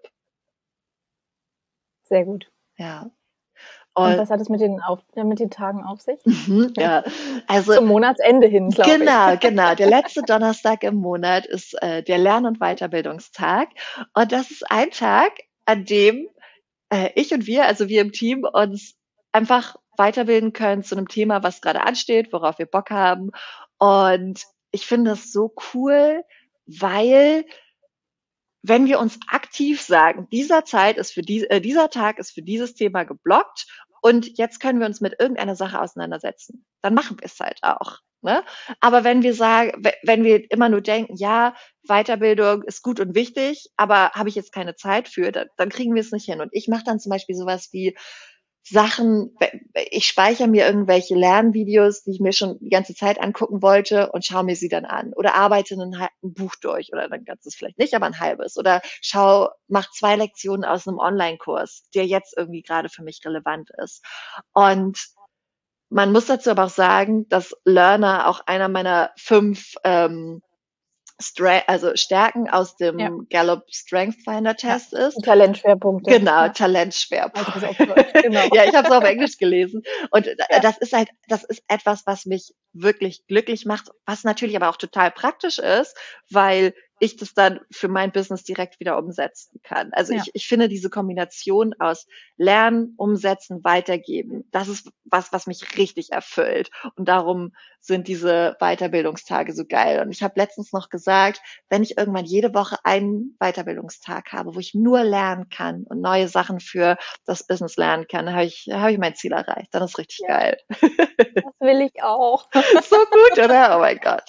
Sehr gut. Ja. Und, und was hat es mit den, auf, mit den Tagen auf sich? Mhm, ja, also zum Monatsende hin, glaube ich. Genau, genau. Der letzte Donnerstag im Monat ist äh, der Lern- und Weiterbildungstag. Und das ist ein Tag, an dem äh, ich und wir, also wir im Team, uns einfach weiterbilden können zu einem Thema, was gerade ansteht, worauf wir Bock haben. Und ich finde das so cool, weil wenn wir uns aktiv sagen, dieser Zeit ist für die, äh, dieser Tag ist für dieses Thema geblockt und jetzt können wir uns mit irgendeiner Sache auseinandersetzen, dann machen wir es halt auch. Ne? Aber wenn wir sagen, wenn wir immer nur denken, ja, Weiterbildung ist gut und wichtig, aber habe ich jetzt keine Zeit für, dann, dann kriegen wir es nicht hin. Und ich mache dann zum Beispiel sowas wie Sachen, ich speichere mir irgendwelche Lernvideos, die ich mir schon die ganze Zeit angucken wollte und schaue mir sie dann an. Oder arbeite ein, ein Buch durch oder ein ganzes vielleicht nicht, aber ein halbes. Oder schau, mach zwei Lektionen aus einem Online-Kurs, der jetzt irgendwie gerade für mich relevant ist. Und man muss dazu aber auch sagen, dass Learner auch einer meiner fünf ähm, Stra- also Stärken aus Ja. dem Gallup Strength Finder Ja. Test ist. Die Talentschwerpunkte. Genau, Ja. Talentschwerpunkt. Also das auf Deutsch, genau. Ja, ich habe es auf Englisch gelesen. Und da- Ja. das ist halt, das ist etwas, was mich wirklich glücklich macht, was natürlich aber auch total praktisch ist, weil ich das dann für mein Business direkt wieder umsetzen kann. Also Ja. ich, ich finde diese Kombination aus Lernen, Umsetzen, Weitergeben, das ist was, was mich richtig erfüllt. Und darum sind diese Weiterbildungstage so geil. Und ich habe letztens noch gesagt, wenn ich irgendwann jede Woche einen Weiterbildungstag habe, wo ich nur lernen kann und neue Sachen für das Business lernen kann, dann habe ich, habe ich mein Ziel erreicht. Dann ist richtig Ja. geil. Das will ich auch. So gut, oder? Oh mein Gott.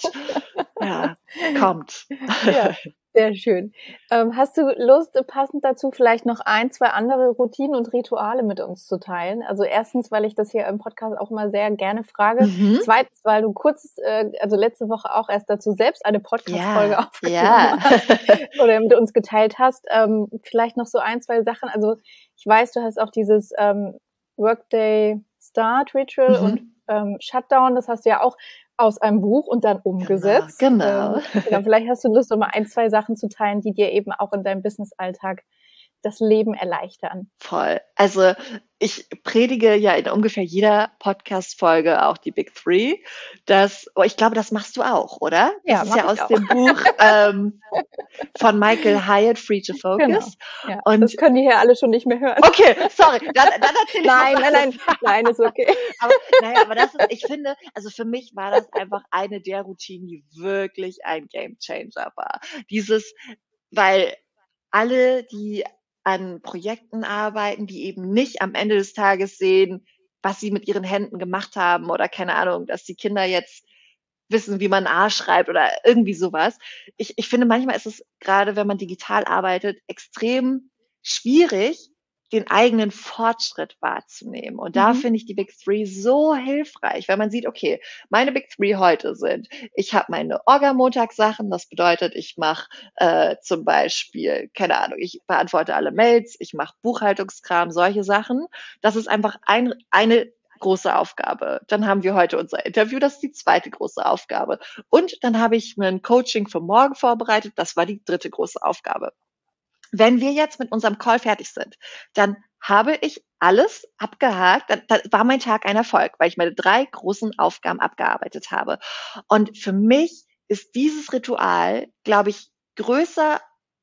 Ja, kommt. Ja, sehr schön. Ähm, hast du Lust, passend dazu vielleicht noch ein, zwei andere Routinen und Rituale mit uns zu teilen? Also erstens, weil ich das hier im Podcast auch immer sehr gerne frage. Mhm. Zweitens, weil du kurz, äh, also letzte Woche auch erst dazu selbst eine Podcast-Folge Ja, aufgenommen ja. hast oder mit uns geteilt hast. Ähm, vielleicht noch so ein, zwei Sachen. Also ich weiß, du hast auch dieses ähm, Workday Start Ritual Mhm. und ähm, Shutdown, das hast du ja auch aus einem Buch und dann umgesetzt. Genau, genau. Ähm, genau, vielleicht hast du Lust, um mal ein, zwei Sachen zu teilen, die dir eben auch in deinem Business-Alltag das Leben erleichtern. Voll. Also ich predige ja in ungefähr jeder Podcast-Folge auch die Big Three. Das, oh, ich glaube, das machst du auch, oder? Das Ja, ist mach ja ich aus auch. dem Buch ähm, von Michael Hyatt, Free to Focus. Genau. Ja, Und das können die hier alle schon nicht mehr hören. okay, sorry, dann, dann erzähl ich Nein, was nein, nein, anderes. nein, ist okay. Aber naja, aber das ist, ich finde, also für mich war das einfach eine der Routinen, die wirklich ein Game Changer war. Dieses, weil alle, die an Projekten arbeiten, die eben nicht am Ende des Tages sehen, was sie mit ihren Händen gemacht haben oder keine Ahnung, dass die Kinder jetzt wissen, wie man A schreibt oder irgendwie sowas. Ich, ich finde, manchmal ist es gerade, wenn man digital arbeitet, extrem schwierig, den eigenen Fortschritt wahrzunehmen. Und da Mhm. finde ich die Big Three so hilfreich, weil man sieht, okay, meine Big Three heute sind, ich habe meine Orga-Montagssachen, das bedeutet, ich mache äh, zum Beispiel, keine Ahnung, ich beantworte alle Mails, ich mache Buchhaltungskram, solche Sachen. Das ist einfach ein, eine große Aufgabe. Dann haben wir heute unser Interview, das ist die zweite große Aufgabe. Und dann habe ich ein Coaching für morgen vorbereitet, das war die dritte große Aufgabe. Wenn wir jetzt mit unserem Call fertig sind, dann habe ich alles abgehakt, dann, dann war mein Tag ein Erfolg, weil ich meine drei großen Aufgaben abgearbeitet habe. Und für mich ist dieses Ritual, glaube ich, größer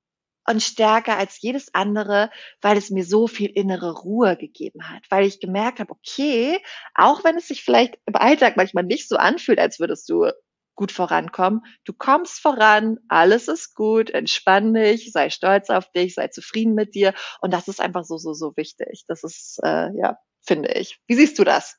und stärker als jedes andere, weil es mir so viel innere Ruhe gegeben hat, weil ich gemerkt habe, okay, auch wenn es sich vielleicht im Alltag manchmal nicht so anfühlt, als würdest du gut vorankommen, du kommst voran, alles ist gut, entspann dich, sei stolz auf dich, sei zufrieden mit dir und das ist einfach so, so, so wichtig. Das ist, äh, ja, finde ich. Wie siehst du das?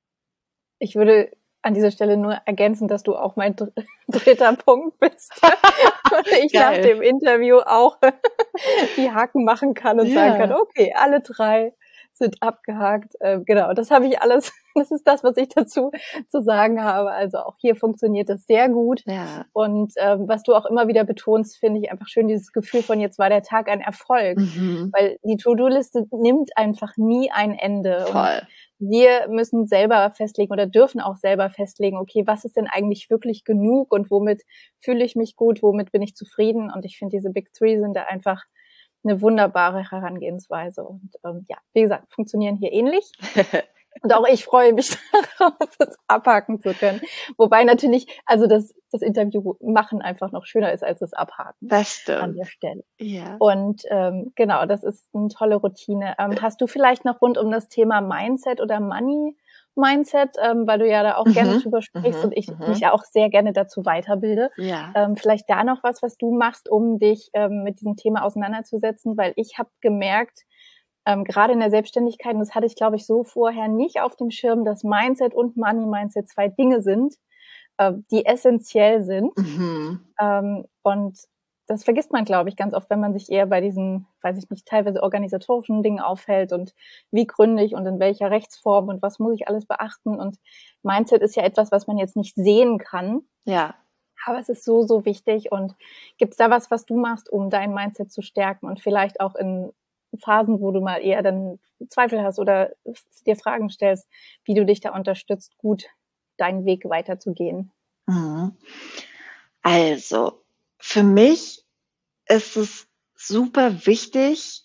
Ich würde an dieser Stelle nur ergänzen, dass du auch mein dr- dritter Punkt bist. Und ich nach Geil. dem Interview auch die Haken machen kann und Ja. sagen kann, okay, alle drei sind abgehakt. Äh, genau, das habe ich alles, das ist das, was ich dazu zu sagen habe. Also auch hier funktioniert das sehr gut. Ja. Und ähm, was du auch immer wieder betonst, finde ich einfach schön, dieses Gefühl von jetzt war der Tag ein Erfolg. Mhm. Weil die To-Do-Liste nimmt einfach nie ein Ende. Und Voll. wir müssen selber festlegen oder dürfen auch selber festlegen, okay, was ist denn eigentlich wirklich genug und womit fühle ich mich gut, womit bin ich zufrieden? Und ich finde, diese Big Three sind da einfach eine wunderbare Herangehensweise. Und ähm, ja, wie gesagt, funktionieren hier ähnlich. Und auch ich freue mich darauf, das abhaken zu können. Wobei natürlich, also das, das Interview machen einfach noch schöner ist als das Abhaken Das an stimmt. der Stelle. Ja. Und ähm, genau, das ist eine tolle Routine. Ähm, hast du vielleicht noch rund um das Thema Mindset oder Money Mindset, ähm, weil du ja da auch Mhm, gerne drüber sprichst mhm, und ich mhm. mich ja auch sehr gerne dazu weiterbilde. Ja. Ähm, vielleicht da noch was, was du machst, um dich ähm, mit diesem Thema auseinanderzusetzen, weil ich habe gemerkt, ähm, gerade in der Selbstständigkeit, und das hatte ich, glaube ich, so vorher nicht auf dem Schirm, dass Mindset und Money Mindset zwei Dinge sind, äh, die essentiell sind. Mhm. Ähm, und das vergisst man, glaube ich, ganz oft, wenn man sich eher bei diesen, weiß ich nicht, teilweise organisatorischen Dingen aufhält und wie gründig und in welcher Rechtsform und was muss ich alles beachten. Und Mindset ist ja etwas, was man jetzt nicht sehen kann, Ja. aber es ist so, so wichtig. Und gibt es da was, was du machst, um dein Mindset zu stärken und vielleicht auch in Phasen, wo du mal eher dann Zweifel hast oder dir Fragen stellst, wie du dich da unterstützt, gut deinen Weg weiterzugehen? Mhm. Also, für mich ist es super wichtig,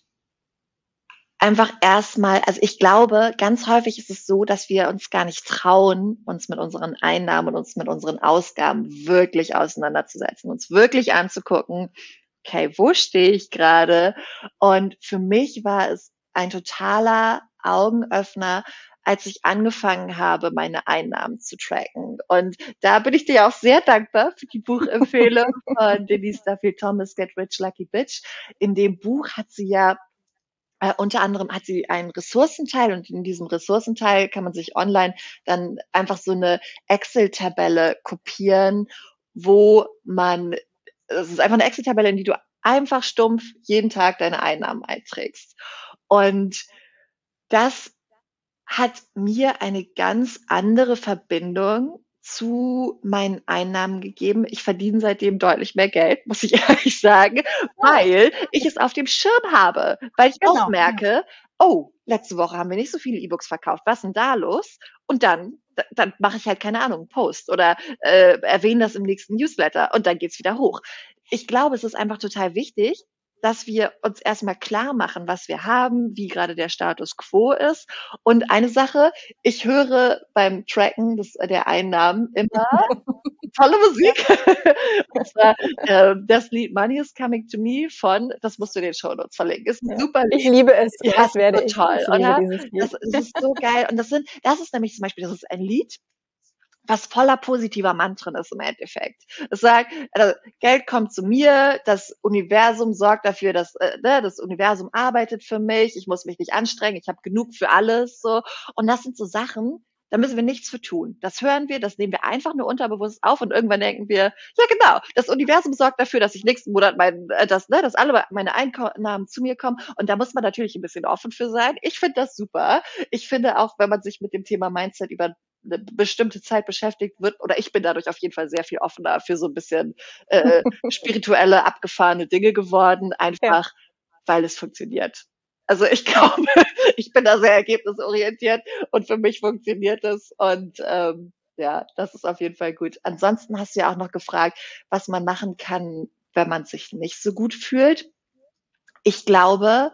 einfach erstmal, also ich glaube, ganz häufig ist es so, dass wir uns gar nicht trauen, uns mit unseren Einnahmen und uns mit unseren Ausgaben wirklich auseinanderzusetzen, uns wirklich anzugucken, okay, wo stehe ich gerade? Und für mich war es ein totaler Augenöffner, als ich angefangen habe, meine Einnahmen zu tracken. Und da bin ich dir auch sehr dankbar für die Buchempfehlung von Denise Duffield Thomas, Get Rich, Lucky Bitch. In dem Buch hat sie ja äh, unter anderem hat sie einen Ressourcenteil, und in diesem Ressourcenteil kann man sich online dann einfach so eine Excel-Tabelle kopieren, wo man, es ist einfach eine Excel-Tabelle, in die du einfach stumpf jeden Tag deine Einnahmen einträgst. Und das hat mir eine ganz andere Verbindung zu meinen Einnahmen gegeben. Ich verdiene seitdem deutlich mehr Geld, muss ich ehrlich sagen, weil ich es auf dem Schirm habe, weil ich auch Genau. merke, oh, letzte Woche haben wir nicht so viele E-Books verkauft, was ist denn da los? Und dann, da- dann mache ich halt, keine Ahnung, einen Post oder äh, erwähne das im nächsten Newsletter und dann geht's wieder hoch. Ich glaube, es ist einfach total wichtig, dass wir uns erstmal klar machen, was wir haben, wie gerade der Status quo ist. Und eine Sache, ich höre beim Tracken des, der Einnahmen immer tolle Musik. Und zwar äh, das Lied Money is Coming to Me von, das musst du in den Shownotes verlinken, ist ein Ja. super Lied. Ich liebe es. Ja, Das ist werde so ich. toll, Ich liebe oder? dieses Lied. Das, das ist so geil. Und das sind, das ist nämlich zum Beispiel, das ist ein Lied, was voller positiver Mantren ist im Endeffekt. Es sagt, also, Geld kommt zu mir, das Universum sorgt dafür, dass äh, ne, das Universum arbeitet für mich, ich muss mich nicht anstrengen, ich habe genug für alles. So. Und das sind so Sachen, da müssen wir nichts für tun. Das hören wir, das nehmen wir einfach nur unterbewusst auf und irgendwann denken wir, ja genau, das Universum sorgt dafür, dass ich nächsten Monat mein, äh, das, ne, dass alle meine Einnahmen zu mir kommen. Und da muss man natürlich ein bisschen offen für sein. Ich finde das super. Ich finde auch, wenn man sich mit dem Thema Mindset über eine bestimmte Zeit beschäftigt wird, oder ich bin dadurch auf jeden Fall sehr viel offener für so ein bisschen äh, spirituelle, abgefahrene Dinge geworden, einfach Ja. weil es funktioniert. Also ich glaube, ich bin da sehr ergebnisorientiert und für mich funktioniert es und ähm, ja, das ist auf jeden Fall gut. Ansonsten hast du ja auch noch gefragt, was man machen kann, wenn man sich nicht so gut fühlt. Ich glaube,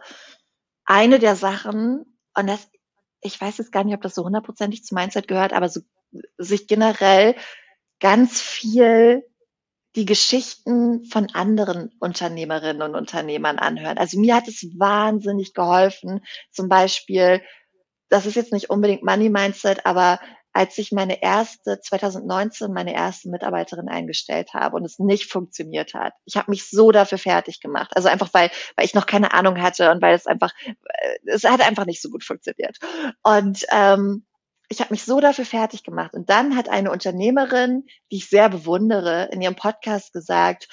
eine der Sachen, und das, ich weiß jetzt gar nicht, ob das so hundertprozentig zu Mindset gehört, aber so, sich generell ganz viel die Geschichten von anderen Unternehmerinnen und Unternehmern anhören. Also mir hat es wahnsinnig geholfen. Zum Beispiel, das ist jetzt nicht unbedingt Money Mindset, aber als ich meine erste, zwanzig neunzehn, meine erste Mitarbeiterin eingestellt habe und es nicht funktioniert hat, ich habe mich so dafür fertig gemacht. Also einfach, weil, weil ich noch keine Ahnung hatte und weil es einfach, es hat einfach nicht so gut funktioniert. Und ähm, ich habe mich so dafür fertig gemacht. Und dann hat eine Unternehmerin, die ich sehr bewundere, in ihrem Podcast gesagt,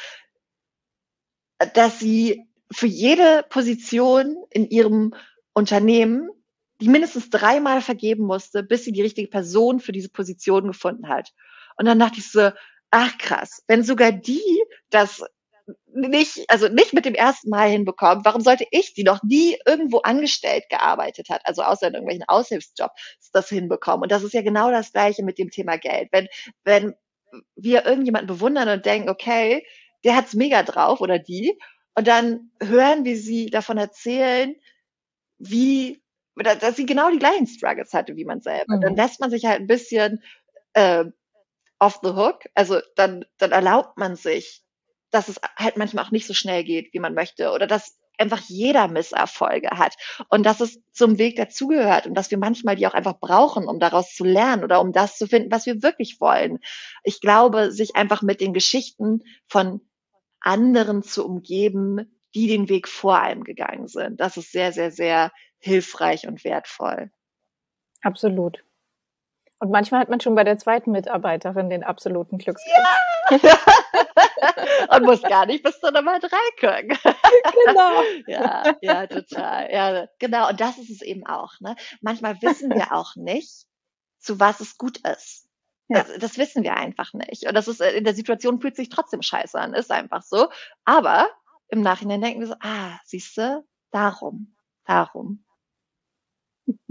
dass sie für jede Position in ihrem Unternehmen die mindestens dreimal vergeben musste, bis sie die richtige Person für diese Position gefunden hat. Und dann dachte ich so, ach krass, wenn sogar die das nicht, also nicht mit dem ersten Mal hinbekommen, warum sollte ich, die noch nie irgendwo angestellt gearbeitet hat, also außer in irgendwelchen Aushilfsjobs, das hinbekommen? Und das ist ja genau das Gleiche mit dem Thema Geld. Wenn, wenn wir irgendjemanden bewundern und denken, okay, der hat's mega drauf oder die, und dann hören, wie sie davon erzählen, wie, dass sie genau die gleichen Struggles hatte wie man selber. Dann Mhm. lässt man sich halt ein bisschen äh, off the hook. Also dann, dann erlaubt man sich, dass es halt manchmal auch nicht so schnell geht, wie man möchte, oder dass einfach jeder Misserfolge hat und dass es zum Weg dazugehört und dass wir manchmal die auch einfach brauchen, um daraus zu lernen oder um das zu finden, was wir wirklich wollen. Ich glaube, sich einfach mit den Geschichten von anderen zu umgeben, die den Weg vor einem gegangen sind, das ist sehr, sehr, sehr hilfreich und wertvoll. Absolut. Und manchmal hat man schon bei der zweiten Mitarbeiterin den absoluten Glückskrieg. Ja! Und muss gar nicht bis zur Nummer drei können. Genau. Ja, ja, total. Ja, genau. Und das ist es eben auch. Ne? Manchmal wissen wir auch nicht, zu was es gut ist. Ja. Das, das wissen wir einfach nicht. Und das ist in der Situation fühlt sich trotzdem scheiße an, ist einfach so. Aber im Nachhinein denken wir so, ah, siehst du, darum, darum.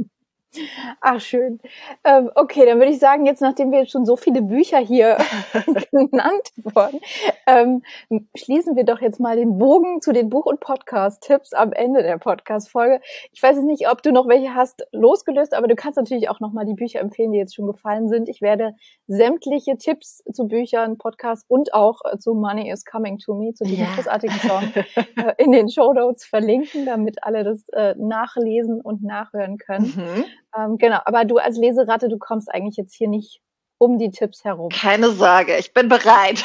Ach, schön. Ähm, okay, dann würde ich sagen, jetzt, nachdem wir jetzt schon so viele Bücher hier genannt wurden, ähm, schließen wir doch jetzt mal den Bogen zu den Buch- und Podcast-Tipps am Ende der Podcast-Folge. Ich weiß jetzt nicht, ob du noch welche hast losgelöst, aber du kannst natürlich auch noch mal die Bücher empfehlen, die jetzt schon gefallen sind. Ich werde sämtliche Tipps zu Büchern, Podcasts und auch äh, zu Money is Coming to Me, zu diesem Ja. großartigen Song, äh, in den Shownotes verlinken, damit alle das äh, nachlesen und nachhören können. Mhm. Ähm, genau, aber du als Leseratte, du kommst eigentlich jetzt hier nicht um die Tipps herum. Keine Sorge, ich bin bereit.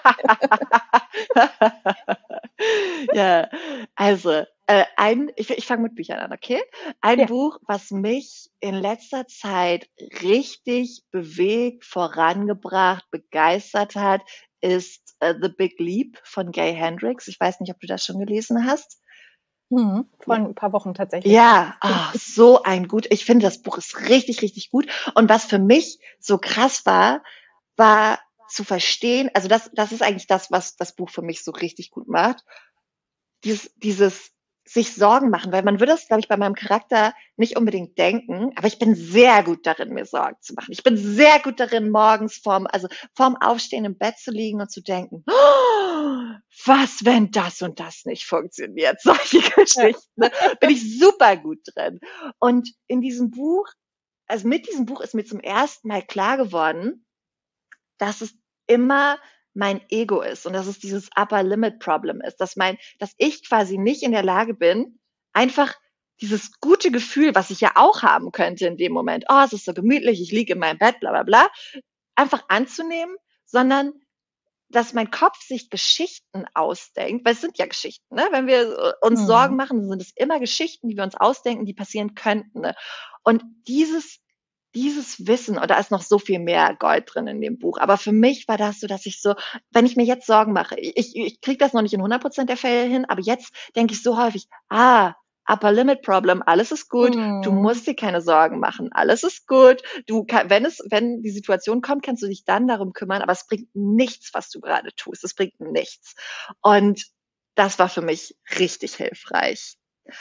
Ja, also äh, ein, ich, ich fange mit Büchern an, okay? Ein Ja. Buch, was mich in letzter Zeit richtig bewegt, vorangebracht, begeistert hat, ist äh, The Big Leap von Gay Hendricks. Ich weiß nicht, ob du das schon gelesen hast. Mhm, vor Ja. ein paar Wochen tatsächlich. Ja, oh, so ein gut. Ich finde, das Buch ist richtig, richtig gut. Und was für mich so krass war, war zu verstehen, also das, das ist eigentlich das, was das Buch für mich so richtig gut macht. Dieses, dieses sich Sorgen machen, weil man würde es, glaube ich, bei meinem Charakter nicht unbedingt denken, aber ich bin sehr gut darin, mir Sorgen zu machen. Ich bin sehr gut darin, morgens vorm, also vorm Aufstehen im Bett zu liegen und zu denken, oh, was, wenn das und das nicht funktioniert? Solche Geschichten, ne? Bin ich super gut drin. Und in diesem Buch, also mit diesem Buch ist mir zum ersten Mal klar geworden, dass es immer mein Ego ist und dass es dieses Upper Limit Problem ist, dass mein, dass ich quasi nicht in der Lage bin, einfach dieses gute Gefühl, was ich ja auch haben könnte in dem Moment, oh, es ist so gemütlich, ich liege in meinem Bett, bla bla bla, einfach anzunehmen, sondern dass mein Kopf sich Geschichten ausdenkt, weil es sind ja Geschichten, ne? Wenn wir uns Mhm. Sorgen machen, sind es immer Geschichten, die wir uns ausdenken, die passieren könnten. Ne? Und dieses dieses Wissen, und da ist noch so viel mehr Gold drin in dem Buch, aber für mich war das so, dass ich so, wenn ich mir jetzt Sorgen mache, ich, ich kriege das noch nicht in hundert Prozent der Fälle hin, aber jetzt denke ich so häufig, ah, Upper Limit Problem, alles ist gut, Mhm. du musst dir keine Sorgen machen, alles ist gut, du kann, wenn es, wenn die Situation kommt, kannst du dich dann darum kümmern, aber es bringt nichts, was du gerade tust, es bringt nichts. Und das war für mich richtig hilfreich.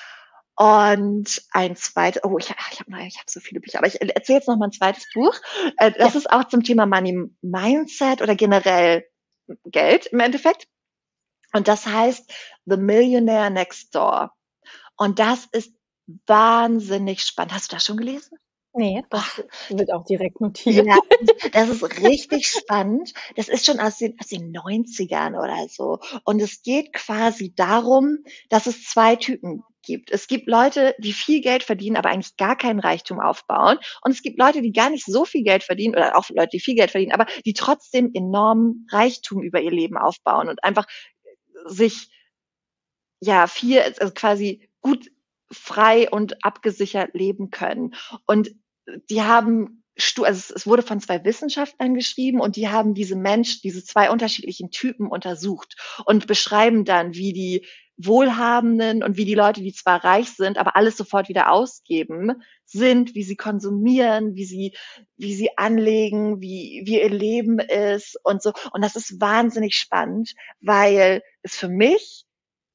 Und ein zweites, oh, ich, ich habe ich hab so viele Bücher, aber ich erzähle jetzt noch mal ein zweites Buch. Äh, das Ja. ist auch zum Thema Money Mindset oder generell Geld im Endeffekt. Und das heißt The Millionaire Next Door. Und das ist wahnsinnig spannend. Hast du das schon gelesen? Nee, das wird auch direkt notiert. Ja, das ist richtig spannend. Das ist schon aus den, aus den neunzigern oder so. Und es geht quasi darum, dass es zwei Typen gibt. Es gibt Leute, die viel Geld verdienen, aber eigentlich gar keinen Reichtum aufbauen. Und es gibt Leute, die gar nicht so viel Geld verdienen oder auch Leute, die viel Geld verdienen, aber die trotzdem enormen Reichtum über ihr Leben aufbauen und einfach sich, ja, viel, also quasi gut frei und abgesichert leben können. Und die haben, also es wurde von zwei Wissenschaftlern geschrieben und die haben diese Menschen, diese zwei unterschiedlichen Typen untersucht und beschreiben dann, wie die Wohlhabenden und wie die Leute, die zwar reich sind, aber alles sofort wieder ausgeben, sind, wie sie konsumieren, wie sie, wie sie anlegen, wie, wie ihr Leben ist und so. Und das ist wahnsinnig spannend, weil es für mich,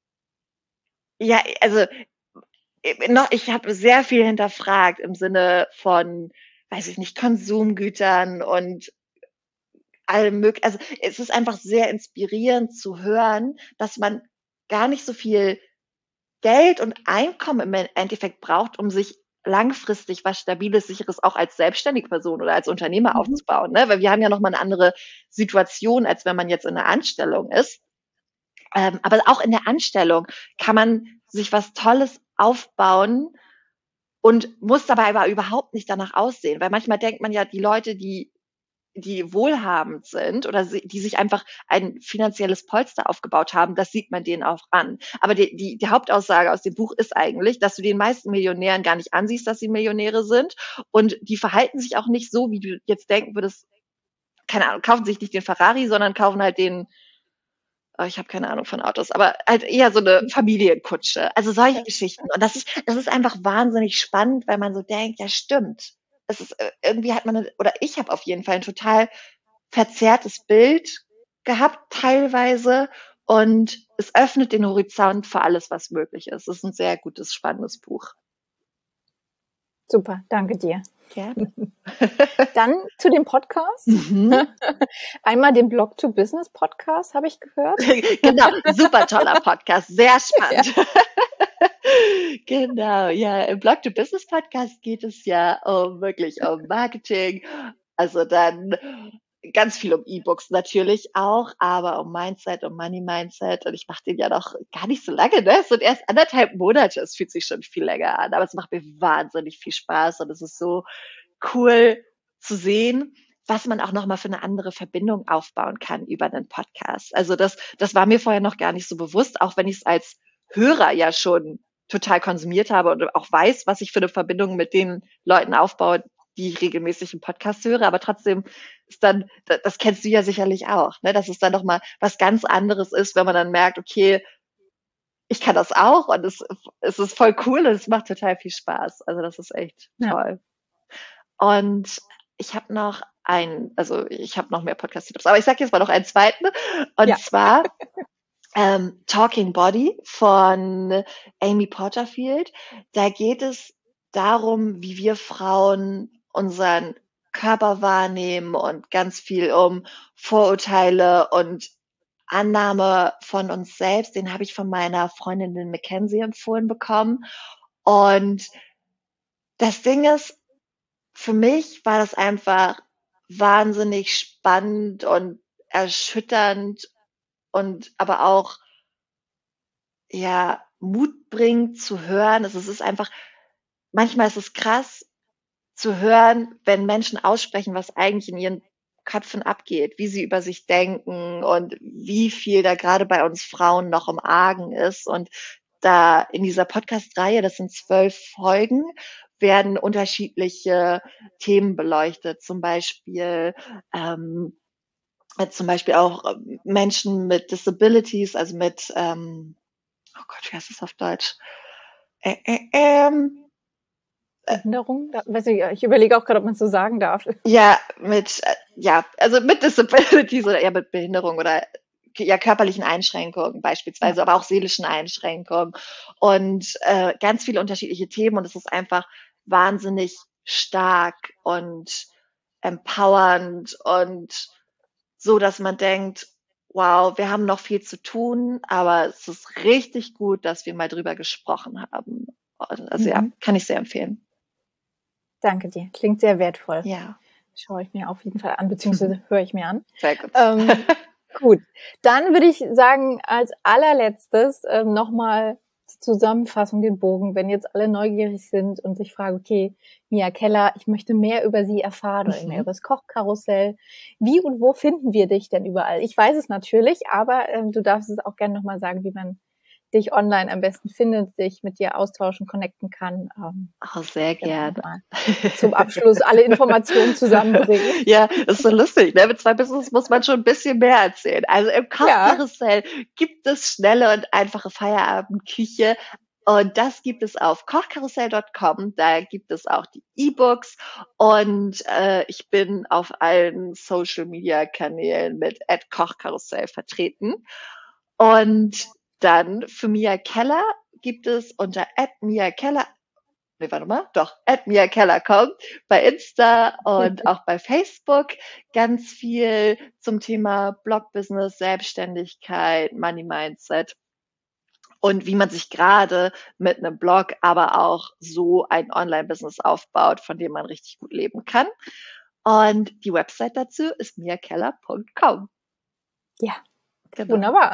ja, also noch, ich habe sehr viel hinterfragt im Sinne von, weiß ich nicht, Konsumgütern und allem möglichen. Also es ist einfach sehr inspirierend zu hören, dass man gar nicht so viel Geld und Einkommen im Endeffekt braucht, um sich langfristig was Stabiles, Sicheres auch als selbstständige Person oder als Unternehmer Mhm. aufzubauen. Ne? Weil wir haben ja nochmal eine andere Situation, als wenn man jetzt in einer Anstellung ist. Ähm, aber auch in der Anstellung kann man sich was Tolles aufbauen und muss dabei aber überhaupt nicht danach aussehen. Weil manchmal denkt man ja, die Leute, die die wohlhabend sind oder die sich einfach ein finanzielles Polster aufgebaut haben, das sieht man denen auch an. Aber die, die, die Hauptaussage aus dem Buch ist eigentlich, dass du den meisten Millionären gar nicht ansiehst, dass sie Millionäre sind und die verhalten sich auch nicht so, wie du jetzt denken würdest, keine Ahnung, kaufen sich nicht den Ferrari, sondern kaufen halt den, oh, ich habe keine Ahnung von Autos, aber halt eher so eine Familienkutsche. Also solche Ja. Geschichten. Und das ist, das ist einfach wahnsinnig spannend, weil man so denkt, ja stimmt. Es ist, irgendwie hat man, eine, oder ich habe auf jeden Fall ein total verzerrtes Bild gehabt teilweise und es öffnet den Horizont für alles, was möglich ist. Es ist ein sehr gutes, spannendes Buch. Super, danke dir. Gerne. Dann zu dem Podcast. Mhm. Einmal den Blog to Business Podcast habe ich gehört. Genau, super toller Podcast, sehr spannend. Ja. Genau, ja, im Blog to Business Podcast geht es ja um wirklich um Marketing, also dann ganz viel um E-Books natürlich auch, aber um Mindset, um Money Mindset, und ich mache den ja noch gar nicht so lange, ne? Es sind erst anderthalb Monate, es fühlt sich schon viel länger an, aber es macht mir wahnsinnig viel Spaß und es ist so cool zu sehen, was man auch nochmal für eine andere Verbindung aufbauen kann über einen Podcast. Also das, das war mir vorher noch gar nicht so bewusst, auch wenn ich es als Hörer ja schon total konsumiert habe und auch weiß, was ich für eine Verbindung mit den Leuten aufbaue, die ich regelmäßig im Podcast höre, aber trotzdem ist dann, das kennst du ja sicherlich auch, ne, dass es dann nochmal was ganz anderes ist, wenn man dann merkt, okay, ich kann das auch und es, es ist voll cool und es macht total viel Spaß. Also das ist echt Ja. toll. Und ich habe noch einen, also ich habe noch mehr Podcast-Tipps, aber ich sage jetzt mal noch einen zweiten. Und Ja. zwar ähm, Talking Body von Amy Porterfield. Da geht es darum, wie wir Frauen unseren Körper wahrnehmen und ganz viel um Vorurteile und Annahme von uns selbst. Den habe ich von meiner Freundin den Mackenzie empfohlen bekommen. Und das Ding ist, für mich war das einfach wahnsinnig spannend und erschütternd und aber auch ja mutbringend zu hören. Also es ist einfach, manchmal ist es krass zu hören, wenn Menschen aussprechen, was eigentlich in ihren Köpfen abgeht, wie sie über sich denken und wie viel da gerade bei uns Frauen noch im Argen ist. Und da in dieser Podcast-Reihe, das sind zwölf Folgen, werden unterschiedliche Themen beleuchtet. Zum Beispiel, ähm, zum Beispiel auch Menschen mit Disabilities, also mit, ähm, oh Gott, wie heißt das auf Deutsch? Äh, äh, ähm, Behinderung? Da, weiß ich, ich überlege auch gerade, ob man es so sagen darf. Ja, mit, äh, ja, also mit Disabilities oder eher mit Behinderung oder ja, körperlichen Einschränkungen beispielsweise, Ja. aber auch seelischen Einschränkungen und äh, ganz viele unterschiedliche Themen und es ist einfach wahnsinnig stark und empowernd und so, dass man denkt, wow, wir haben noch viel zu tun, aber es ist richtig gut, dass wir mal drüber gesprochen haben. Also Mhm. ja, kann ich sehr empfehlen. Danke dir. Klingt sehr wertvoll. Ja. Schaue ich mir auf jeden Fall an, beziehungsweise höre ich mir an. Sehr gut. Ähm, gut. Dann würde ich sagen, als allerletztes ähm, nochmal die Zusammenfassung, den Bogen, wenn jetzt alle neugierig sind und sich fragen, okay, Mia Keller, ich möchte mehr über sie erfahren oder mehr Mhm. über das Kochkarussell. Wie und wo finden wir dich denn überall? Ich weiß es natürlich, aber ähm, du darfst es auch gerne nochmal sagen, wie man dich online am besten findet, sich mit dir austauschen, connecten kann. Ähm, Oh, sehr genau, gerne. zum Abschluss alle Informationen zusammenbringen. Ja, das ist so lustig, ne? Mit zwei Business muss man schon ein bisschen mehr erzählen. Also im Kochkarussell ja. gibt es schnelle und einfache Feierabendküche. Und das gibt es auf kochkarussell Punkt com. Da gibt es auch die E-Books. Und äh, ich bin auf allen Social-Media-Kanälen mit at kochkarussell vertreten. Und dann für Mia Keller gibt es unter at Mia Keller, nee, warte mal, doch, at Mia Keller kommt bei Insta und auch bei Facebook ganz viel zum Thema Blog-Business, Selbstständigkeit, Money Mindset und wie man sich gerade mit einem Blog, aber auch so ein Online-Business aufbaut, von dem man richtig gut leben kann. Und die Website dazu ist mia keller Punkt com. Ja, genau. Wunderbar.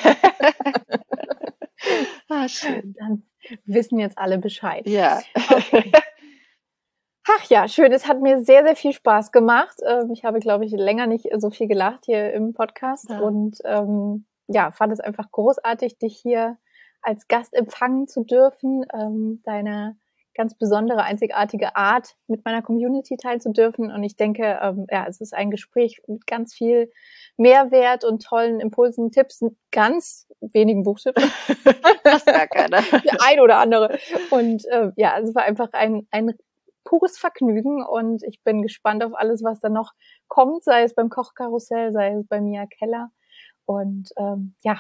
Ah, schön. Dann wissen jetzt alle Bescheid. Ja. Okay. Ach ja, schön. Es hat mir sehr, sehr viel Spaß gemacht. Ich habe, glaube ich, länger nicht so viel gelacht hier im Podcast Ja. und ähm, ja, fand es einfach großartig, dich hier als Gast empfangen zu dürfen, ähm, deine ganz besondere, einzigartige Art mit meiner Community teilen zu dürfen. Und ich denke, ähm, ja, es ist ein Gespräch mit ganz viel Mehrwert und tollen Impulsen, Tipps, ganz wenigen Buchtipps. Fast gar keiner. Der ein oder andere. Und äh, ja, also es war einfach ein, ein pures Vergnügen und ich bin gespannt auf alles, was da noch kommt, sei es beim Kochkarussell, sei es bei Mia Keller. Und ähm, ja,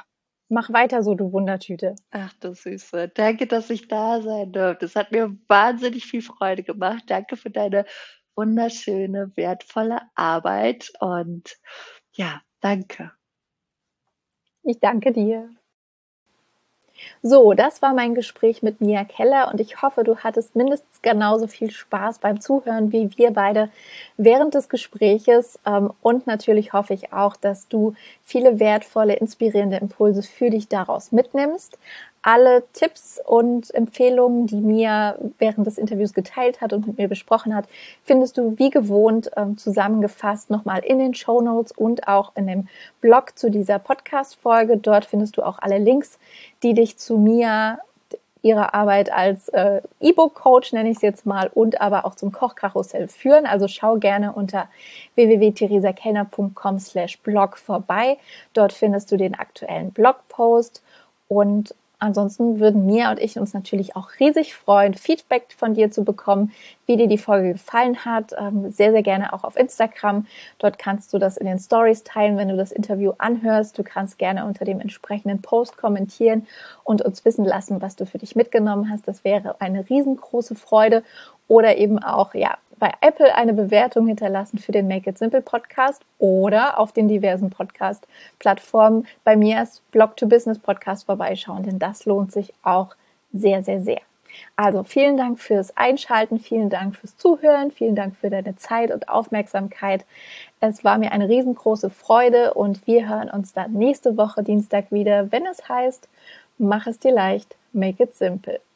Mach weiter so, du Wundertüte. Ach, du Süße. Danke, dass ich da sein durfte. Das hat mir wahnsinnig viel Freude gemacht. Danke für deine wunderschöne, wertvolle Arbeit und ja, danke. Ich danke dir. So, das war mein Gespräch mit Mia Keller und ich hoffe, du hattest mindestens genauso viel Spaß beim Zuhören wie wir beide während des Gespräches. Und natürlich hoffe ich auch, dass du viele wertvolle, inspirierende Impulse für dich daraus mitnimmst. Alle Tipps und Empfehlungen, die Mia während des Interviews geteilt hat und mit mir besprochen hat, findest du wie gewohnt ähm, zusammengefasst nochmal in den Shownotes und auch in dem Blog zu dieser Podcast-Folge. Dort findest du auch alle Links, die dich zu Mia, ihrer Arbeit als äh, E-Book-Coach, nenne ich es jetzt mal, und aber auch zum Kochkarussell führen. Also schau gerne unter w w w punkt theresa kellner punkt com slash blog vorbei. Dort findest du den aktuellen Blogpost und ansonsten würden Mia und ich uns natürlich auch riesig freuen, Feedback von dir zu bekommen, wie dir die Folge gefallen hat. Sehr, sehr gerne auch auf Instagram. Dort kannst du das in den Stories teilen, wenn du das Interview anhörst. Du kannst gerne unter dem entsprechenden Post kommentieren und uns wissen lassen, was du für dich mitgenommen hast. Das wäre eine riesengroße Freude. Oder eben auch, ja, bei Apple eine Bewertung hinterlassen für den Make It Simple Podcast oder auf den diversen Podcast-Plattformen bei mir als Blog to Business Podcast vorbeischauen, denn das lohnt sich auch sehr, sehr, sehr. Also vielen Dank fürs Einschalten, vielen Dank fürs Zuhören, vielen Dank für deine Zeit und Aufmerksamkeit. Es war mir eine riesengroße Freude und wir hören uns dann nächste Woche Dienstag wieder, wenn es heißt, mach es dir leicht, make it simple.